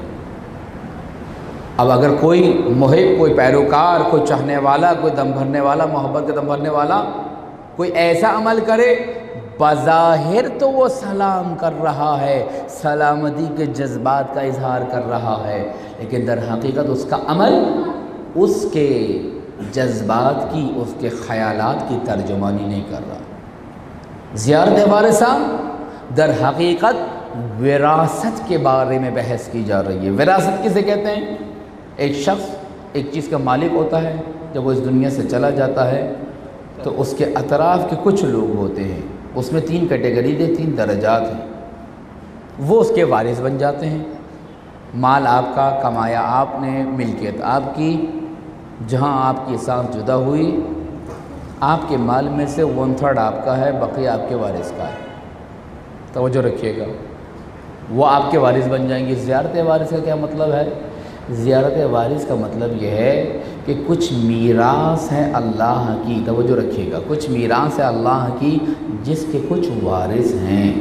اب اگر کوئی محب، کوئی پیروکار، کوئی چاہنے والا، کوئی دم بھرنے والا، محبت کا دم بھرنے والا کوئی ایسا عمل کرے، بظاہر تو وہ سلام کر رہا ہے، سلامتی کے جذبات کا اظہار کر رہا ہے، لیکن در حقیقت اس کا عمل اس کے جذبات کی، اس کے خیالات کی ترجمانی نہیں کر رہا۔ زیارت وارثہ در حقیقت وراثت کے بارے میں بحث کی جا رہی ہے۔ وراثت کسے کہتے ہیں؟ ایک شخص ایک چیز کا مالک ہوتا ہے، جب وہ اس دنیا سے چلا جاتا ہے تو اس کے اطراف کے کچھ لوگ ہوتے ہیں، اس میں تین کیٹیگری دے، تین درجات ہیں، وہ اس کے وارث بن جاتے ہیں۔ مال آپ کا، کمایا آپ نے، ملکیت آپ کی، جہاں آپ کی سانس جدا ہوئی، آپ کے مال میں سے ون تھرڈ آپ کا ہے، بقیہ آپ کے وارث کا ہے۔ توجہ رکھیے گا، وہ آپ کے وارث بن جائیں گے۔ زیارت وارث کا کیا مطلب ہے؟ زیارت وارث کا مطلب یہ ہے کہ کچھ میراث ہے اللہ کی، توجہ رکھیے گا، کچھ میراث ہے اللہ کی جس کے کچھ وارث ہیں،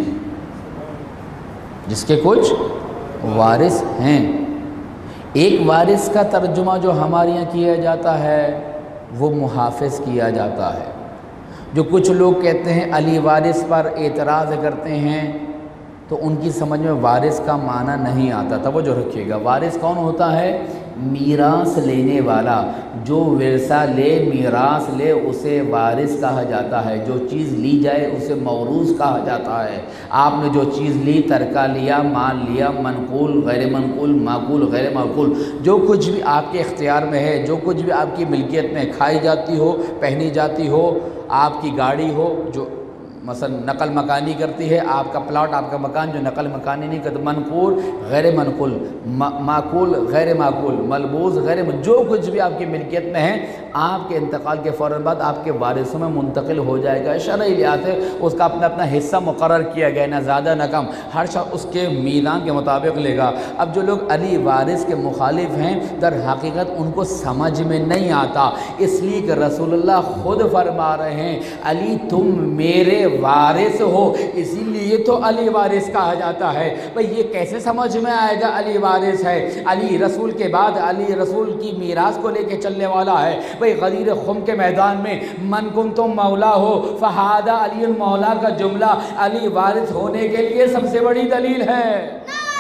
جس کے کچھ وارث ہیں۔ ایک وارث کا ترجمہ جو ہمارے یہاں کیا جاتا ہے وہ محافظ کیا جاتا ہے۔ جو کچھ لوگ کہتے ہیں علی وارث پر اعتراض کرتے ہیں تو ان کی سمجھ میں وارث کا معنی نہیں آتا۔ توجہ رکھیے گا، وارث کون ہوتا ہے؟ میراث لینے والا، جو ورثہ لے، میراث لے، اسے وارث کہا جاتا ہے۔ جو چیز لی جائے اسے موروث کہا جاتا ہے۔ آپ نے جو چیز لی، ترکہ لیا، مال لیا، منقول، غیر منقول، معقول، غیر معقول، جو کچھ بھی آپ کے اختیار میں ہے، جو کچھ بھی آپ کی ملکیت میں کھائی جاتی ہو، پہنی جاتی ہو، آپ کی گاڑی ہو جو مثلا نقل مکانی کرتی ہے، آپ کا پلاٹ، آپ کا مکان جو نقل مکانی نہیں کرتا، منقول، غیر منقول، معقول، غیر معقول، ملبوس، غیر ملبوس، جو کچھ بھی آپ کی ملکیت میں ہے، آپ کے انتقال کے فوراً بعد آپ کے وارثوں میں منتقل ہو جائے گا۔ شرعی لحاظ سے اس کا اپنا اپنا حصہ مقرر کیا گیا، نہ زیادہ نہ کم، ہر شخص اس کے میزان کے مطابق لے گا۔ اب جو لوگ علی وارث کے مخالف ہیں، در حقیقت ان کو سمجھ میں نہیں آتا، اس لیے کہ رسول اللہ خود فرما رہے ہیں علی تم میرے وارث ہو، اسی لیے تو علی وارث کہا جاتا ہے۔ بھئی یہ کیسے سمجھ میں آئے گا علی وارث ہے؟ علی رسول کے بعد علی رسول کی میراث کو لے کے چلنے والا ہے۔ بھئی غدیر خم کے میدان میں من کنتم مولا ہو فہذا علی المولا کا جملہ علی وارث ہونے کے لیے سب سے بڑی دلیل ہے۔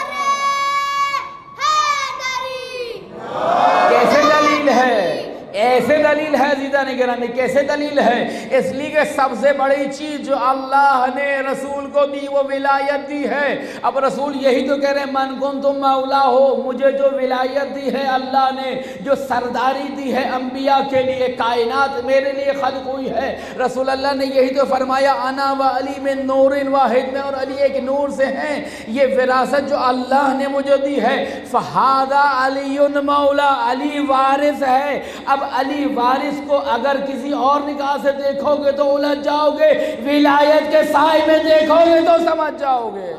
کیسے دلیل ہے؟ اے کیسے دلیل ہے عزیزان گرامی؟ کیسے دلیل ہے؟ اس لیے کہ سب سے بڑی چیز جو اللہ نے رسول کو دی وہ ولایت دی ہے۔ اب رسول یہی تو کہہ رہے ہیں من کنتم مولا ہو، مجھے جو ولایت دی ہے اللہ نے، جو سرداری دی ہے انبیاء کے لیے، کائنات میرے لیے خلق ہوئی ہے، رسول اللہ نے یہی تو فرمایا انا و علی من نور واحد، میں اور علی ایک نور سے ہیں۔ یہ وراثت جو اللہ نے مجھے دی ہے، فہذا علی مولا، علی وارث ہے۔ اب علی وارث کو اگر کسی اور نگاہ سے دیکھو گے تو الجھ جاؤ گے، ولایت کے سائے میں دیکھو گے تو سمجھ جاؤ گے۔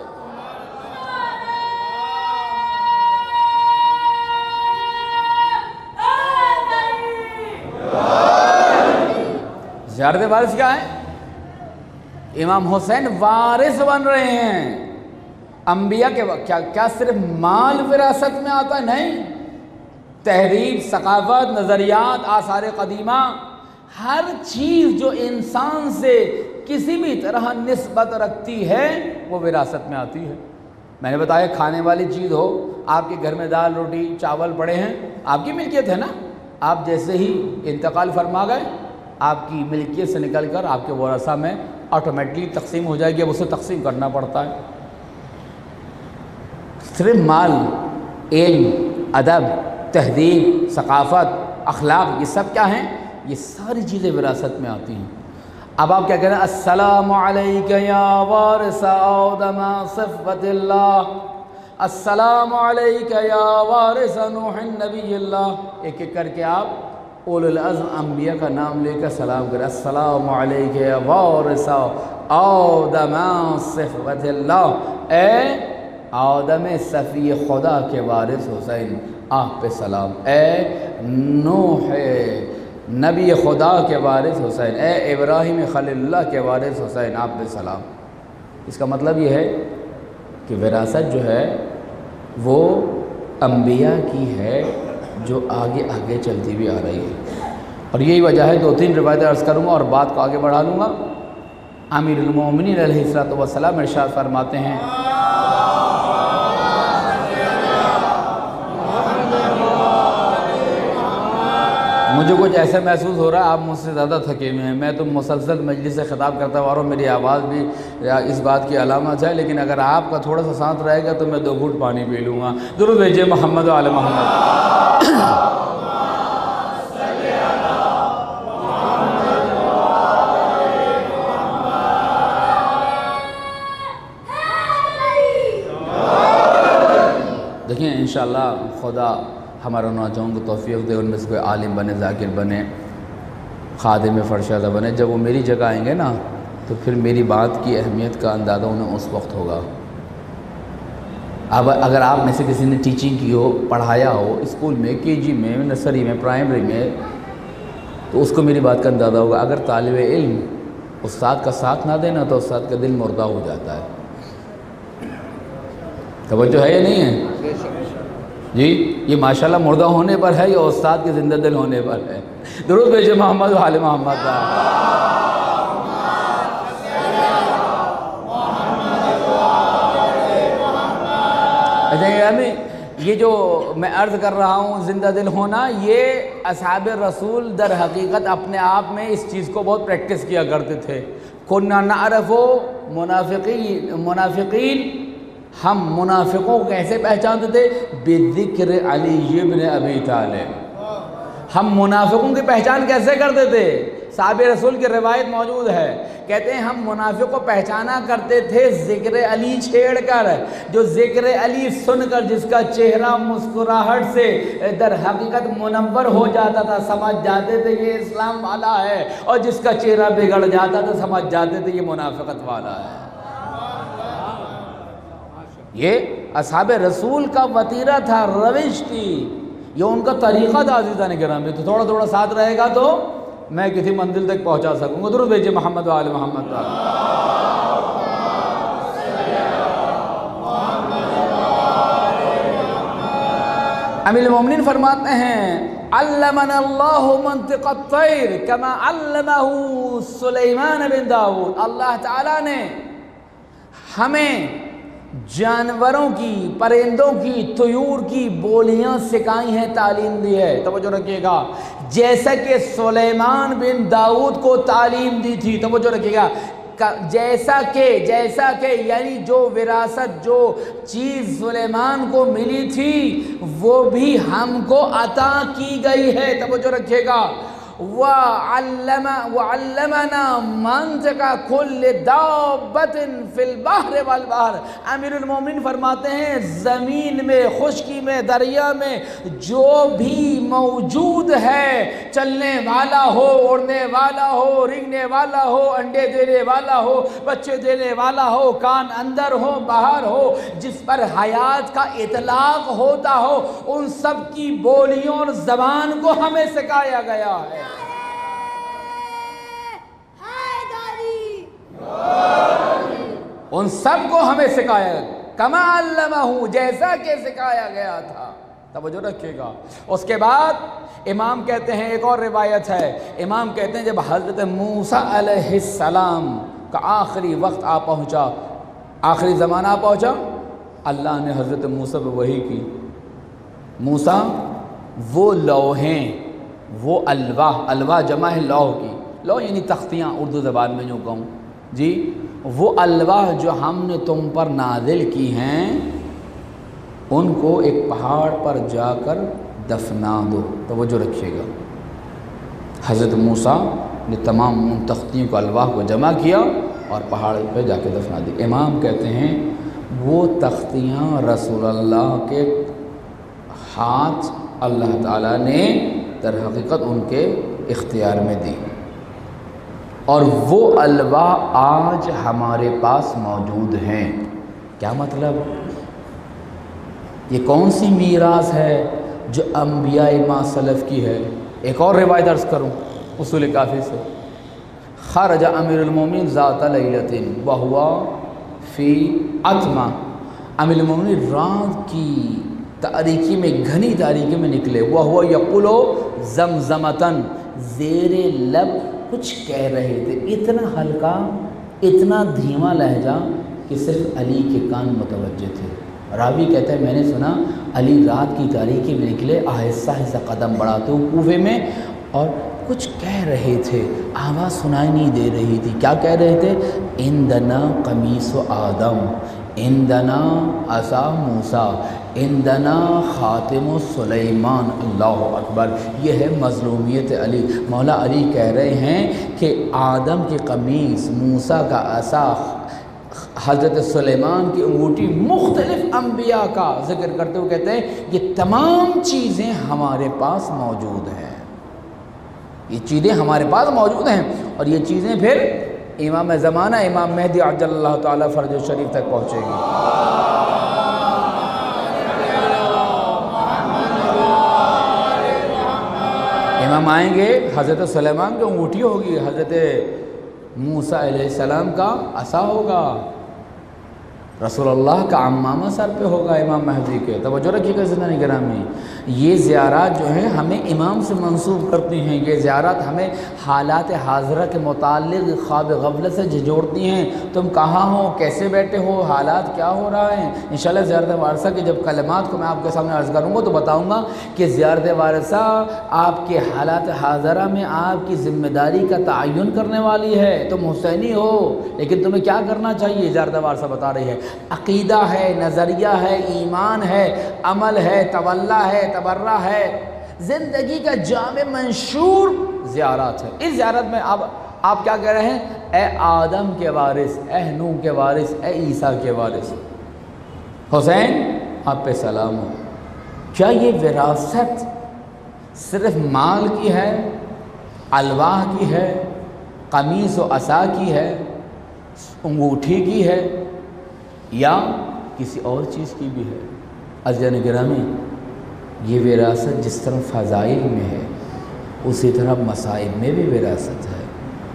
زیارت وارث کیا ہے؟ امام حسین وارث بن رہے ہیں انبیاء کے وقت۔ کیا کیا صرف مال وراثت میں آتا ہے؟ نہیں، تحریر، ثقافت، نظریات، آثار قدیمہ، ہر چیز جو انسان سے کسی بھی طرح نسبت رکھتی ہے وہ وراثت میں آتی ہے۔ میں نے بتایا کھانے والی چیز ہو، آپ کے گھر میں دال روٹی چاول پڑے ہیں، آپ کی ملکیت ہے نا، آپ جیسے ہی انتقال فرما گئے آپ کی ملکیت سے نکل کر آپ کے ورثہ میں آٹومیٹکلی تقسیم ہو جائے گی، اب اسے تقسیم کرنا پڑتا ہے۔ صرف مال، علم، ادب، تہذیب، ثقافت، اخلاق، یہ سب کیا ہیں؟ یہ ساری چیزیں وراثت میں آتی ہیں۔ اب آپ کیا کہہ رہے ہیں؟ السلام علیکہ یا وارث آدم صفوت اللہ، السلام علیکہ یا وارث نوح نبی اللہ۔ ایک ایک کر کے آپ اولو العزم انبیاء کا نام لے کر سلام کریں۔ السلام علیکہ یا وارث آدم صفوت اللہ، اے آدم صفی خدا کے وارث حسین آپ پہ سلام، اے نوح نبی خدا کے وارث حسین، اے ابراہیم خلیل اللہ کے وارث حسین آپ پہ سلام۔ اس کا مطلب یہ ہے کہ وراثت جو ہے وہ انبیاء کی ہے جو آگے آگے چلتی بھی آ رہی ہے، اور یہی وجہ ہے دو تین روایتیں عرض کروں گا اور بات کو آگے بڑھا لوں گا۔ امیر المومنین علیہ الصلوۃ والسلام ارشاد فرماتے ہیں، مجھے کچھ ایسا محسوس ہو رہا ہے آپ مجھ سے زیادہ تھکے ہوئے ہیں، میں تو مسلسل مجلس سے خطاب کرتا ہوا اور میری آواز بھی اس بات کی علامت ہے، لیکن اگر آپ کا تھوڑا سا ساتھ رہے گا تو میں دو گھونٹ پانی پی لوں گا۔ درود بھیجئے محمد و آل محمد۔ دیکھیں انشاءاللہ خدا ہمارا نوجوان کو توفیق دے، ان میں سے کوئی عالم بنے، ذاکر بنے، خادم فرشادہ بنے۔ جب وہ میری جگہ آئیں گے نا تو پھر میری بات کی اہمیت کا اندازہ انہیں اس وقت ہوگا۔ اب اگر آپ میں سے کسی نے ٹیچنگ کی ہو، پڑھایا ہو اسکول میں، کے جی میں، نرسری میں، پرائمری میں، تو اس کو میری بات کا اندازہ ہوگا۔ اگر طالب علم استاد کا ساتھ نہ دینا تو استاد کا دل مردہ ہو جاتا ہے۔ توجہ ہے یا نہیں ہے؟ جی یہ ماشاءاللہ مردہ ہونے پر ہے یا استاد کے زندہ دل ہونے پر ہے؟ درود بھیجئے محمد و آل محمد کا۔ اچھا یعنی یہ جو میں عرض کر رہا ہوں زندہ دل ہونا، یہ اصحاب رسول در حقیقت اپنے آپ میں اس چیز کو بہت پریکٹس کیا کرتے تھے۔ کنا نعرف منافقین منافقین ہم منافقوں کو کیسے پہچانتے تھے؟ بذکر علی ابن ابی طالب۔ ہم منافقوں کی پہچان کیسے کرتے تھے؟ صحاب رسول کی روایت موجود ہے، کہتے ہیں ہم منافق کو پہچانا کرتے تھے ذکر علی چھیڑ کر، جو ذکر علی سن کر جس کا چہرہ مسکراہٹ سے در حقیقت منور ہو جاتا تھا سمجھ جاتے تھے یہ اسلام والا ہے، اور جس کا چہرہ بگڑ جاتا تھا سمجھ جاتے تھے یہ منافقت والا ہے۔ یہ اصحاب رسول کا وتیرہ تھا، روش تھی، یہ ان کا طریقہ تھا عزیزان گرامی۔ تو تھوڑا تھوڑا ساتھ رہے گا تو میں کسی منزل تک پہنچا سکوں گا۔ درود بھیجئے محمد و آل محمد کا۔ امیر المومنین فرماتے ہیں علمنا اللہ منطق الطیر کما علمہ سلیمان بن داؤد، اللہ تعالیٰ نے ہمیں جانوروں کی، پرندوں کی، طیور کی بولیاں سکھائی ہیں، تعلیم دی ہے۔ توجہ رکھیے گا، جیسا کہ سلیمان بن داؤد کو تعلیم دی تھی، توجہ رکھیے گا، جیسا کہ جیسا کہ یعنی جو وراثت، جو چیز سلیمان کو ملی تھی وہ بھی ہم کو عطا کی گئی ہے۔ توجہ رکھیے گا، وَعَلَّمَ وَعَلَّمَنَا مَنطِقَ كُلِّ دَابَّةٍ فِي الْبَحْرِ وَالْبَحْرِ۔ امیر المومنین فرماتے ہیں زمین میں، خشکی میں، دریا میں جو بھی موجود ہے، چلنے والا ہو، اڑنے والا ہو، رینگنے والا ہو، انڈے دینے والا ہو، بچے دینے والا ہو، کان اندر ہو باہر ہو، جس پر حیات کا اطلاق ہوتا ہو، ان سب کی بولیوں اور زبان کو ہمیں سکھایا گیا ہے۔ ان سب کو ہمیں سکھایا، کما علمہ، جیسا کہ سکھایا گیا تھا۔ توجہ رکھیے گا۔ اس کے بعد امام کہتے ہیں، ایک اور روایت ہے، امام کہتے ہیں جب حضرت موسیٰ علیہ السلام کا آخری وقت آ پہنچا، آخری زمانہ آ پہنچا، اللہ نے حضرت موسیٰ پہ وحی کی۔ موسیٰ وہ لوحیں، وہ الواح، الواح جمع ہے لوح کی، لوح یعنی تختیاں اردو زبان میں جو کہوں جی، وہ الواح جو ہم نے تم پر نازل کی ہیں ان کو ایک پہاڑ پر جا کر دفنا دو۔ توجہ رکھیے گا، حضرت موسیٰ نے تمام ان تختیوں کو، الواح کو جمع کیا اور پہاڑ پہ جا کے دفنا دی۔ امام کہتے ہیں وہ تختیاں رسول اللہ کے ہاتھ اللہ تعالیٰ نے در حقیقت ان کے اختیار میں دی، اور وہ الواح آج ہمارے پاس موجود ہیں۔ کیا مطلب؟ یہ کون سی میراث ہے جو انبیاء ما سلف کی ہے؟ ایک اور روایت عرض کروں اصول کافی سے، خرج امیر المومنین ذات لیلۃ وہو فی عتمہ، امیر المومنین رات کی تاریکی میں، گھنی تاریکی میں نکلے، وہو یقول زمزمتن، زیر لب کچھ کہہ رہے تھے، اتنا ہلکا، اتنا دھیما لہجہ کہ صرف علی کے کان متوجہ تھے۔ راوی کہتا ہے میں نے سنا علی رات کی تاریکی میں نکلے، آہستہ آہستہ قدم بڑھاتے ہوئے کوفے میں، اور کچھ کہہ رہے تھے، آواز سنائی نہیں دے رہی تھی۔ کیا کہہ رہے تھے؟ عندنا قمیص آدم، عندنا عصا موسیٰ، عندنا خاتم سلیمان۔ اللہ اکبر، یہ ہے مظلومیت علی۔ مولا علی کہہ رہے ہیں کہ آدم کی قمیص، موسیٰ کا عصا، حضرت سلیمان کی انگوٹھی، مختلف انبیاء کا ذکر کرتے ہوئے کہتے ہیں یہ تمام چیزیں ہمارے پاس موجود ہیں، یہ چیزیں ہمارے پاس موجود ہیں، اور یہ چیزیں پھر امام زمانہ امام مہدی عجل اللہ تعالیٰ فرج شریف تک پہنچے گی۔ امام آئیں گے، حضرت سلیمان کی انگوٹھی ہوگی، حضرت موسیٰ علیہ السلام کا عصا ہوگا، رسول اللہ کا عمامہ سر پہ ہوگا امام مہدی کے۔ توجہ رکھیے گا زندہ گرامی، یہ زیارات جو ہیں ہمیں امام سے منسوب کرتی ہیں، یہ زیارات ہمیں حالات حاضرہ کے متعلق خواب غفلت سے جھنجھوڑتی ہیں۔ تم کہاں ہو، کیسے بیٹھے ہو، حالات کیا ہو رہا ہے۔ انشاءاللہ زیارت وارثہ کے جب کلمات کو میں آپ کے سامنے عرض کروں گا تو بتاؤں گا کہ زیارت وارثہ آپ کے حالات حاضرہ میں آپ کی ذمہ داری کا تعین کرنے والی ہے۔ تم حسینی ہو لیکن تمہیں کیا کرنا چاہیے، زیارت وارثہ بتا رہی ہے۔ عقیدہ ہے، نظریہ ہے، ایمان ہے، عمل ہے، تولا ہے، تبرہ ہے، زندگی کا جامع منشور زیارات ہے۔ اس زیارت میں آپ آپ کیا کہہ رہے ہیں؟ اے آدم کے وارث، اے نوح کے وارث، اے عیسیٰ کے وارث، حسین آپ پہ سلام ہو۔ کیا یہ وراثت صرف مال کی ہے، الواح کی ہے، قمیص و عصا کی ہے، انگوٹھی کی ہے، یا کسی اور چیز کی بھی ہے؟ عزیزان گرامی، یہ وراثت جس طرح فضائل میں ہے اسی طرح مصائب میں بھی وراثت ہے۔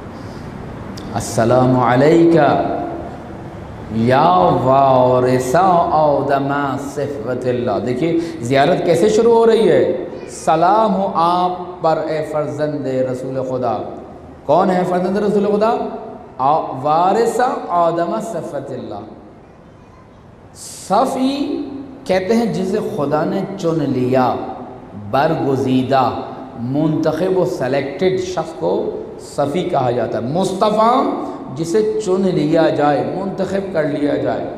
السلام علیکہ یا وارث آدم صفوت اللہ۔ دیکھیے زیارت کیسے شروع ہو رہی ہے، سلام ہو آپ پر اے فرزند رسول خدا۔ کون ہے فرزند رسول خدا؟ وارث آدم صفوت اللہ، صفی کہتے ہیں جسے خدا نے چن لیا، برگزیدہ، منتخب و سلیکٹڈ شخص کو صفی کہا جاتا ہے۔ مصطفیٰ جسے چن لیا جائے، منتخب کر لیا جائے۔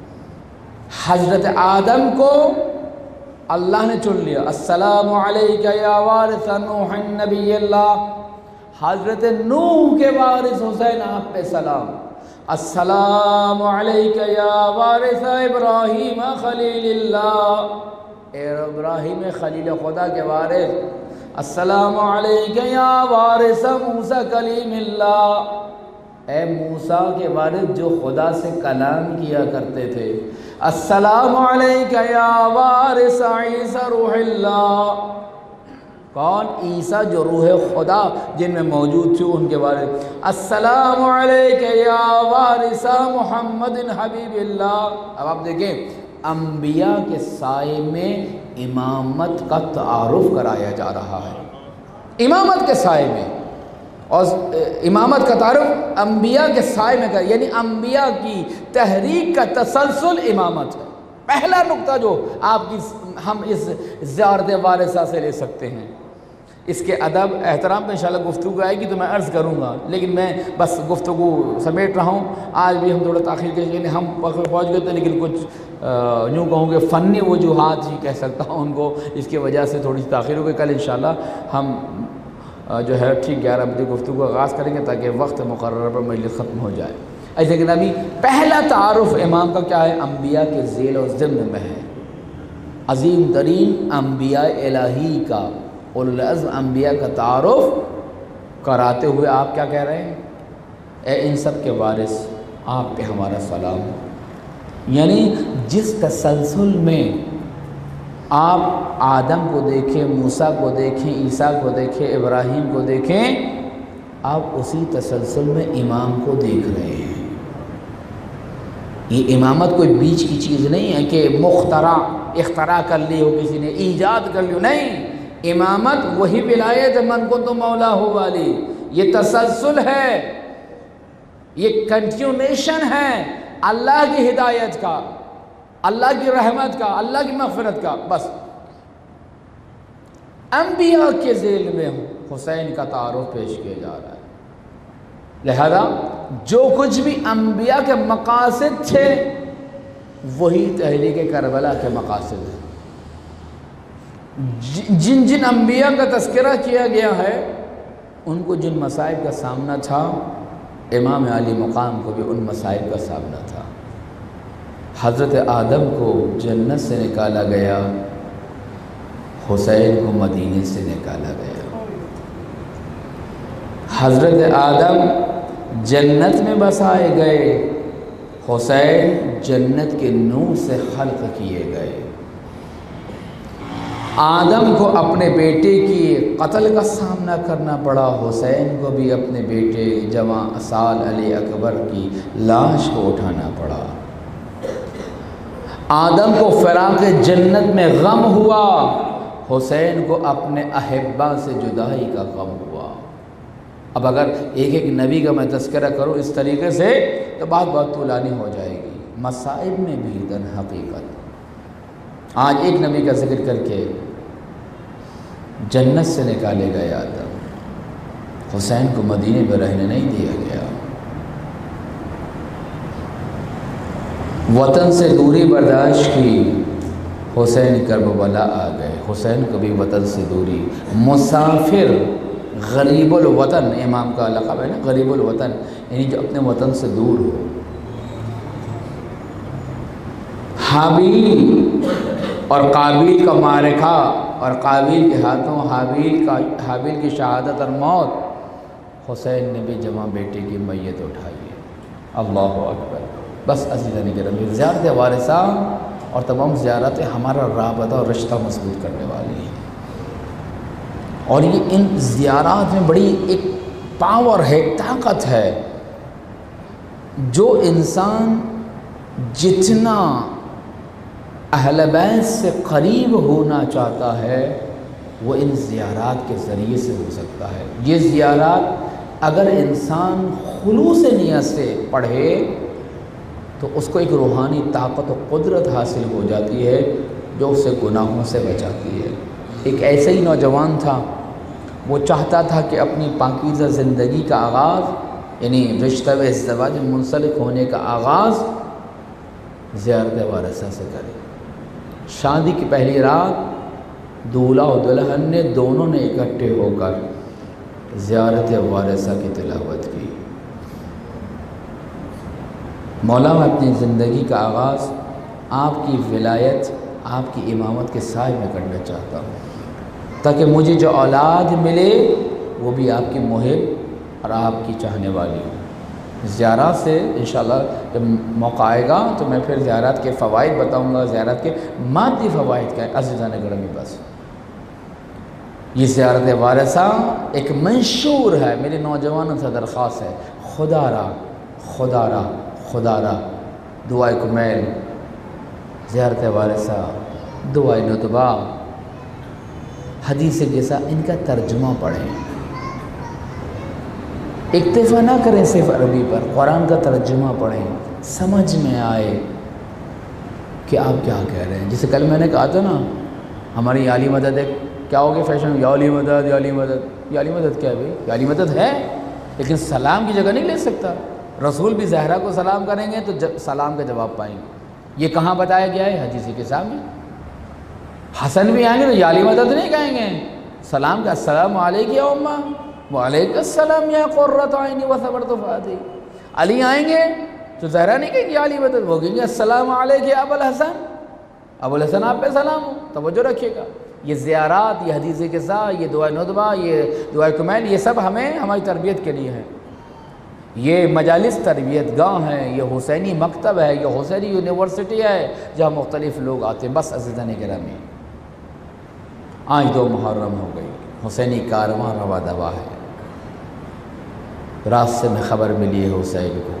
حضرت آدم کو اللہ نے چن لیا، السلام علیکہ یا وارث نوح نبی اللہ۔ حضرت نوح کے وارث حسین آپ پہ سلام، السلام علیکہ یا وارث ابراہیم خلیل اللہ، اے ابراہیم خلیل خدا کے وارث، السلام علیکہ یا وارث موسیٰ کلیم اللہ، اے موسیٰ کے وارث جو خدا سے کلام کیا کرتے تھے، السلام علیکہ یا وارث عیسیٰ روح اللہ، کون؟ عیسیٰ جو روح خدا جن میں موجود تھے ان کے بارے میں، السلام علیکہ یا وارث محمد حبیب اللہ۔ اب آپ دیکھیں انبیاء کے سائے میں امامت کا تعارف کرایا جا رہا ہے، امامت کے سائے میں، اور امامت کا تعارف انبیاء کے سائے میں کر، یعنی انبیاء کی تحریک کا تسلسل امامت ہے۔ پہلا نقطہ جو آپ کی ہم اس زیارت وارثہ سے لے سکتے ہیں، اس کے ادب احترام پہ انشاءاللہ گفتگو آئے گی تو میں عرض کروں گا، لیکن میں بس گفتگو سمیٹ رہا ہوں۔ آج بھی ہم تھوڑا تاخیر کے لیے ہم پہنچ گئے تھے، لیکن کچھ یوں کہوں کہ فنی وجوہات ہی کہہ سکتا ہوں ان کو، اس کی وجہ سے تھوڑی سی تاخیر ہو گئی۔ کل انشاءاللہ ہم جو ہے ٹھیک گیارہ بجے گفتگو آغاز کریں گے تاکہ وقت مقررہ پر مجلس ختم ہو جائے۔ ایسے کہ ابھی پہلا تعارف امام کا کیا ہے؟ انبیاء کے ذیل و ضمن میں ہے، عظیم ترین انبیاء الہی کا، اولو العزم انبیاء کا تعارف کراتے ہوئے آپ کیا کہہ رہے ہیں؟ اے ان سب کے وارث آپ پہ ہمارا سلام۔ یعنی جس تسلسل میں آپ آدم کو دیکھیں، موسیٰ کو دیکھیں، عیسیٰ کو دیکھیں، ابراہیم کو دیکھیں، آپ اسی تسلسل میں امام کو دیکھ رہے ہیں۔ یہ امامت کوئی بیچ کی چیز نہیں ہے کہ مخترع اختراع کر لی ہو، کسی نے ایجاد کر لی ہو، نہیں۔ امامت وہی ولایت من کو تو مولا ہو والی، یہ تسلسل ہے، یہ کنٹینیوشن ہے اللہ کی ہدایت کا، اللہ کی رحمت کا، اللہ کی مغفرت کا۔ بس انبیاء کے ذیل میں حسین کا تعارف پیش کیا جا رہا ہے۔ لہذا جو کچھ بھی انبیاء کے مقاصد تھے وہی تحریک کربلا کے مقاصد ہیں۔ جن جن انبیاء کا تذکرہ کیا گیا ہے ان کو جن مصائب کا سامنا تھا، امام علی مقام کو بھی ان مصائب کا سامنا تھا۔ حضرت آدم کو جنت سے نکالا گیا، حسین کو مدینے سے نکالا گیا۔ حضرت آدم جنت میں بسائے گئے، حسین جنت کے نور سے خلق کیے گئے۔ آدم کو اپنے بیٹے کی قتل کا سامنا کرنا پڑا، حسین کو بھی اپنے بیٹے جوان سال علی اکبر کی لاش کو اٹھانا پڑا۔ آدم کو فراق جنت میں غم ہوا، حسین کو اپنے احبہ سے جدائی کا غم ہوا۔ اب اگر ایک ایک نبی کا میں تذکرہ کروں اس طریقے سے تو بات بہت طولانی ہو جائے گی۔ مصائب میں بھی در حقیقت آج ایک نبی کا ذکر کر کے جنت سے نکالے گئے آدم، حسین کو مدینے میں رہنے نہیں دیا گیا۔ وطن سے دوری برداشت کی، حسین کربلا آ گئے۔ حسین کو بھی وطن سے دوری، مسافر، غریب الوطن امام کا لقب ہے نا، غریب الوطن، یعنی جو اپنے وطن سے دور ہو۔ حابیل اور قابیل کا معرکہ، اور قابیل کے ہاتھوں حابیل کا حابیل کی شہادت اور موت، حسین نے بھی جمع بیٹے کی میت اٹھائی ہے۔ اللہ اکبر۔ بس عزیزان گرامی، زیارت وارثہ اور تمام زیارتیں ہمارا رابطہ اور رشتہ مضبوط کرنے والی ہیں، اور یہ ان زیارات میں بڑی ایک پاور ہے، طاقت ہے۔ جو انسان جتنا اہل بیت سے قریب ہونا چاہتا ہے وہ ان زیارات کے ذریعے سے ہو سکتا ہے۔ یہ زیارات اگر انسان خلوص نیت سے پڑھے تو اس کو ایک روحانی طاقت و قدرت حاصل ہو جاتی ہے جو اسے گناہوں سے بچاتی ہے۔ ایک ایسا ہی نوجوان تھا، وہ چاہتا تھا کہ اپنی پاکیزہ زندگی کا آغاز یعنی رشتہ و ازدواج میں منسلک ہونے کا آغاز زیارت وارثہ سے کرے۔ شادی کی پہلی رات دولہا و دلہن نے دونوں نے اکٹھے ہو کر زیارت وارثہ کی تلاوت کی۔ مولا میں اپنی زندگی کا آغاز آپ کی ولایت، آپ کی امامت کے سائے میں کرنا چاہتا ہوں، تاکہ مجھے جو اولاد ملے وہ بھی آپ کی محب اور آپ کی چاہنے والی ہو۔ زیارات سے انشاءاللہ جب موقع آئے گا تو میں پھر زیارات کے فوائد بتاؤں گا، زیارات کے مادی فوائد کیا ہے۔ عزیزان گرامی، بس یہ زیارت وارثہ ایک منشور ہے، میرے نوجوانوں سے درخواست ہے، خدا را خدا را خدا را دعائے کمیل، زیارت وارثہ، دعائے ندبہ، حدیث جیسا ان کا ترجمہ پڑھیں۔ اکتفا نہ کریں صرف عربی پر، قرآن کا ترجمہ پڑھیں، سمجھ میں آئے کہ آپ کیا کہہ رہے ہیں۔ جیسے کل میں نے کہا تھا نا، ہماری یا علی مدد ہے، کیا ہو گیا فیشن، یا علی مدد یا علی مدد۔ یا علی مدد کیا ہے بھائی؟ یا علی مدد ہے لیکن سلام کی جگہ نہیں لے سکتا۔ رسول بھی زہرا کو سلام کریں گے تو سلام کا جواب پائیں گے۔ یہ کہاں بتایا گیا ہے؟ حدیث کے سامنے۔ حسن بھی آئیں گے تو یا علی مدد نہیں کہیں گے، سلام کا السلام علیک یا امہ وعلیکم السلام یا قرۃ عینی وثمرۃ فؤادی۔ علی آئیں گے تو زہرا نہیں کہیں گے یا علی مدد، وہ کہیں گے السلام علیک یا ابو الحسن، ابو الحسن آپ پہ سلام ہو۔ توجہ رکھیے گا، یہ زیارات، یہ حدیث قصہ، یہ دعائے ندبہ، یہ دعائے کمیل، یہ سب ہمیں ہماری تربیت کے لیے ہے۔ یہ مجالس تربیت گاہ ہیں، یہ حسینی مکتب ہے، یہ حسینی یونیورسٹی ہے جہاں مختلف لوگ آتے ہیں۔ بس عزیزان گرامی، آج دو محرم ہو گئی، حسینی کارواں روا دوا ہے۔ راستے میں خبر ملی ہے حسین کو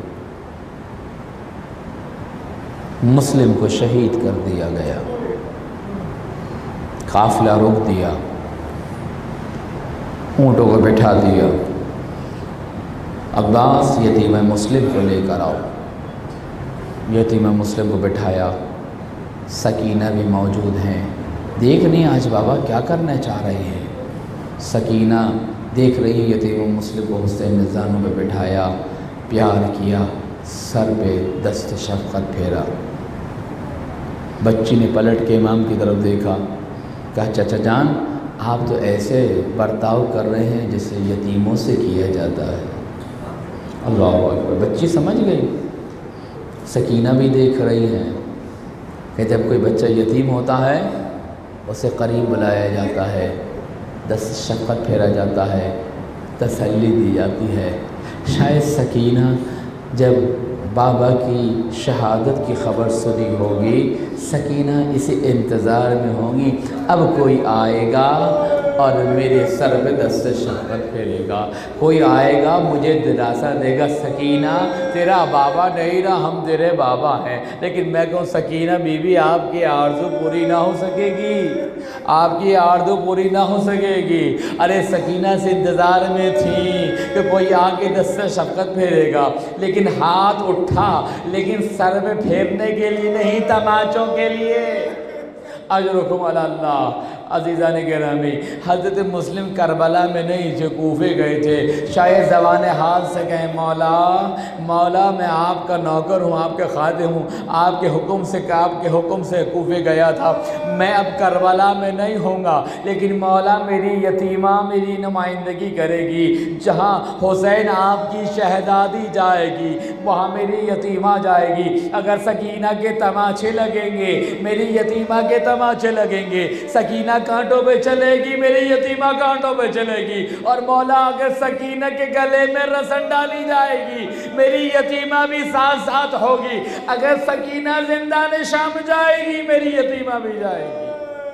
مسلم کو شہید کر دیا گیا، قافلہ روک دیا، اونٹوں کو بٹھا دیا، عباس یتیم مسلم کو لے کر آؤ۔ یتیم مسلم کو بٹھایا، سکینہ بھی موجود ہیں، دیکھ نہیں آج بابا کیا کرنا چاہ رہے ہیں۔ سکینہ دیکھ رہی ہے یتیم مسلم کو، حسین نے زانوں پہ بٹھایا، پیار کیا، سر پہ دست شفقت پھیرا۔ بچی نے پلٹ کے امام کی طرف دیکھا، کہا چچا جان آپ تو ایسے برتاؤ کر رہے ہیں جسے یتیموں سے کیا جاتا ہے۔ اللہ اکبر، بچی سمجھ گئی، سکینہ بھی دیکھ رہی ہے کہ جب کوئی بچہ یتیم ہوتا ہے اسے قریب بلایا جاتا ہے، دست شفقت پھیرا جاتا ہے، تسلی دی جاتی ہے۔ شاید سکینہ جب بابا کی شہادت کی خبر سنی ہوگی، سکینہ اسی انتظار میں ہوگی اب کوئی آئے گا اور میرے سر پہ دست شفقت پھیرے گا، کوئی آئے گا مجھے دلاسا دے گا سکینہ تیرا بابا نہیں رہا، ہم تیرے بابا ہیں۔ لیکن میں کہوں سکینہ بی بی آپ کی آرزو پوری نہ ہو سکے گی، آپ کی آرزو پوری نہ ہو سکے گی۔ ارے سکینہ سے انتظار میں تھی کہ کوئی آ کے دست شفقت پھیرے گا، لیکن ہاتھ اٹھا، لیکن سر میں پھیرنے کے لیے نہیں، تماچوں کے لیے۔ اجرکم علی اللہ۔ عزیزان گرامی، حضرت مسلم کربلا میں نہیں تھے، کوفے گئے تھے، شاید زبان حال سے کہیں مولا مولا میں آپ کا نوکر ہوں، آپ کے خادم ہوں، آپ کے حکم سے آپ کے حکم سے کوفے گیا تھا، میں اب کربلا میں نہیں ہوں گا، لیکن مولا میری یتیمہ میری نمائندگی کرے گی، جہاں حسین آپ کی شہزادی جائے گی وہاں میری یتیمہ جائے گی۔ اگر سکینہ کے تماچے لگیں گے میری یتیمہ کے تماچے لگیں گے، سکینہ کانٹوں پہ چلے گی میری یتیمہ کانٹوں پہ چلے گی، اور مولا اگر سکینہ کے گلے میں رسن ڈالی جائے گی میری یتیمہ بھی ساتھ ساتھ ہوگی، اگر سکینہ زندان شام جائے گی میری یتیمہ بھی جائے گی۔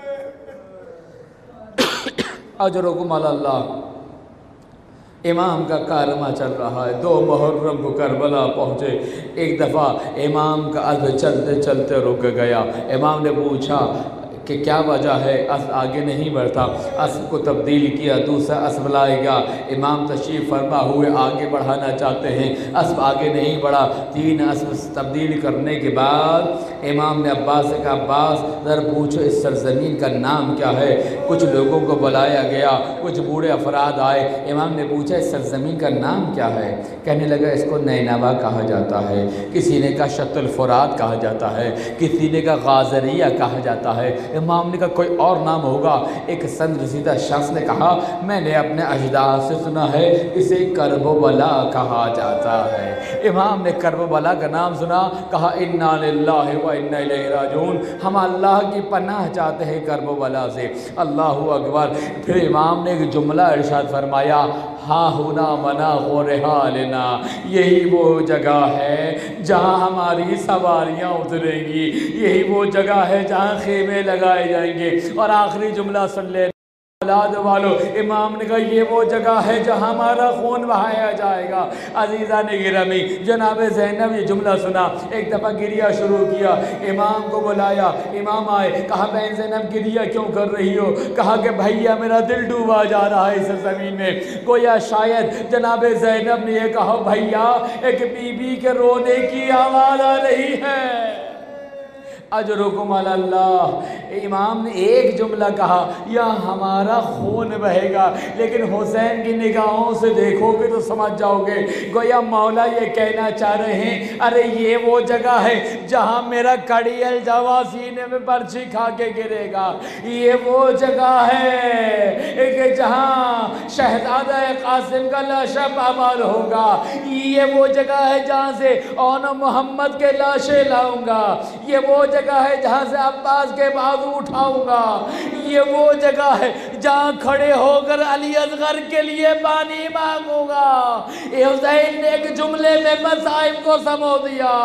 اجرکم علی اللہ۔ امام کا کارواں چل رہا ہے، دو محرم کو کربلا پہنچے۔ ایک دفعہ امام کا عزم چلتے چلتے رک گیا، امام نے پوچھا کہ کیا وجہ ہے اسب آگے نہیں بڑھتا، اسب کو تبدیل کیا، دوسرا اسب لائے گا، امام تشریف فرما ہوئے آگے بڑھانا چاہتے ہیں، اسب آگے نہیں بڑھا، تین اسب تبدیل کرنے کے بعد امام نے عباس سے کہا عباس ذرا پوچھو اس سرزمین کا نام کیا ہے؟ کچھ لوگوں کو بلایا گیا، کچھ بوڑھے افراد آئے، امام نے پوچھا اس سرزمین کا نام کیا ہے؟ کہنے لگا اس کو نینوا کہا جاتا ہے، کسی نے کہا شط الفرات کہا جاتا ہے، کسی نے کہا غازریہ کہا جاتا ہے، امام نے کہا کوئی اور نام ہوگا؟ ایک سند رسیدہ شخص نے کہا میں نے اپنے اجداد سے سنا ہے اسے کرب و بلا کہا جاتا ہے۔ امام نے کرب و بلا کا نام سنا، کہا انا للہ و انا الیہ راجعون، ہم اللہ کی پناہ چاہتے ہیں کرب و بلا سے۔ اللہ اکبر۔ پھر امام نے ایک جملہ ارشاد فرمایا ہاں ہونا مناخ رحالنا، یہی وہ جگہ ہے جہاں ہماری سواریاں اتریں گی، یہی وہ جگہ ہے جہاں خیمے لگائے جائیں گے۔ اور آخری جملہ سن لے اولاد والو، امام نے کہا یہ وہ جگہ ہے جہاں ہمارا خون بہایا جائے گا۔ عزیزان گرامی، جناب زینب یہ جملہ سنا، ایک دفعہ گریہ شروع کیا، امام کو بلایا، امام آئے، کہا بہن زینب گریہ کیوں کر رہی ہو؟ کہا کہ بھائیا میرا دل ڈوبا جا رہا ہے اس زمین میں۔ گویا شاید جناب زینب نے یہ کہا بھائیا ایک بی بی کے رونے کی آواز آ رہی ہے، اجرکم علی اللہ۔ امام نے ایک جملہ کہا یا ہمارا خون بہے گا، لیکن حسین کی نگاہوں سے دیکھو گے تو سمجھ جاؤ گے گویا مولا یہ کہنا چاہ رہے ہیں ارے یہ وہ جگہ ہے جہاں میرا کڑی الجوا سینے میں برچھی کھا کے گرے گا، یہ وہ جگہ ہے کہ جہاں شہزادہ قاسم کا لاشا پامال ہوگا، یہ وہ جگہ ہے جہاں سے اون محمد کے لاشیں لاؤں گا، یہ وہ جگہ ہے جہاں سے عباس کے بازو اٹھاؤں گا، یہ وہ جگہ ہے جہاں کھڑے ہو کر علی اصغر کے لیے پانی مانگوں گا۔ حسین نے ایک جملے میں مصائب کو سمو دیا،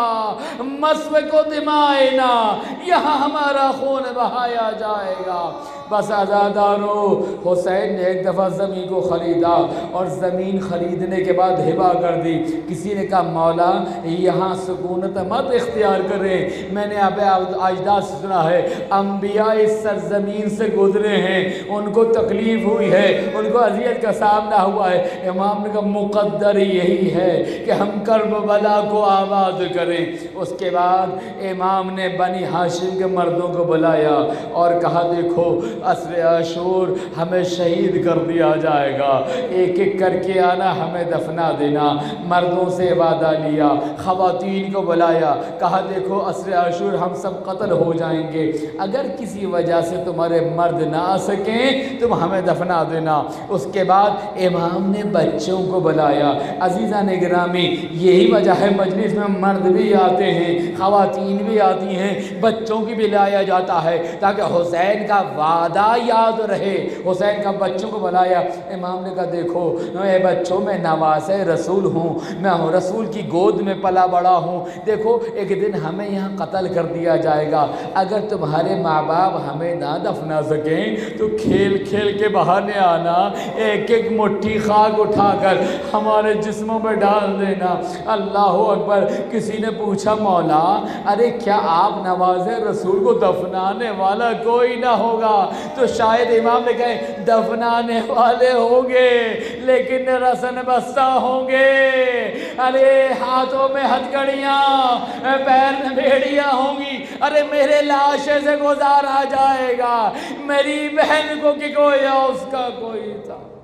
مسو کو دمائنا، یہاں ہمارا خون بہایا جائے گا۔ بس عزادارو، حسین نے ایک دفعہ زمین کو خریدا اور زمین خریدنے کے بعد ہبا کر دی۔ کسی نے کہا مولا یہاں سکونت مت اختیار کریں، میں نے اب اجداد سے سنا ہے انبیاء اس سرزمین سے گزرے ہیں، ان کو تکلیف ہوئی ہے، ان کو اذیت کا سامنا ہوا ہے۔ امام نے کہا مقدر یہی ہے کہ ہم کرب بلا کو آباد کریں۔ اس کے بعد امام نے بنی ہاشم کے مردوں کو بلایا اور کہا دیکھو عصر عاشور ہمیں شہید کر دیا جائے گا، ایک ایک کر کے آنا ہمیں دفنا دینا۔ مردوں سے وعدہ لیا، خواتین کو بلایا، کہا دیکھو عصر عاشور ہم سب قتل ہو جائیں گے، اگر کسی وجہ سے تمہارے مرد نہ آ سکیں تم ہمیں دفنا دینا۔ اس کے بعد امام نے بچوں کو بلایا۔ عزیزان گرامی یہی وجہ ہے مجلس میں مرد بھی آتے ہیں، خواتین بھی آتی ہیں، بچوں کی بھی لایا جاتا ہے تاکہ حسین کا وعدہ یاد رہے۔ حسین کا بچوں کو بلایا، امام نے کہا دیکھو اے بچوں میں نواز رسول ہوں، میں ہوں رسول کی گود میں پلا بڑا ہوں، دیکھو ایک دن ہمیں یہاں قتل کر دیا جائے گا، اگر تمہارے ماں باپ ہمیں نہ دفنا سکیں تو کھیل کھیل کے بہانے آنا، ایک ایک مٹھی خاک اٹھا کر ہمارے جسموں میں ڈال دینا۔ اللہ اکبر۔ کسی نے پوچھا مولا ارے کیا آپ نواز رسول کو دفنانے والا کوئی نہ ہوگا؟ تو شاید امام نے کہے دفنانے والے ہوں گے لیکن رسن بستہ ہوں گے، ارے ہاتھوں میں ہتھکڑیاں، پیر میں بھیڑیاں ہوں گی، ارے میرے لاشے سے گزارا جائے گا، میری بہن کو کہ کوئی اس کا کوئی تھا۔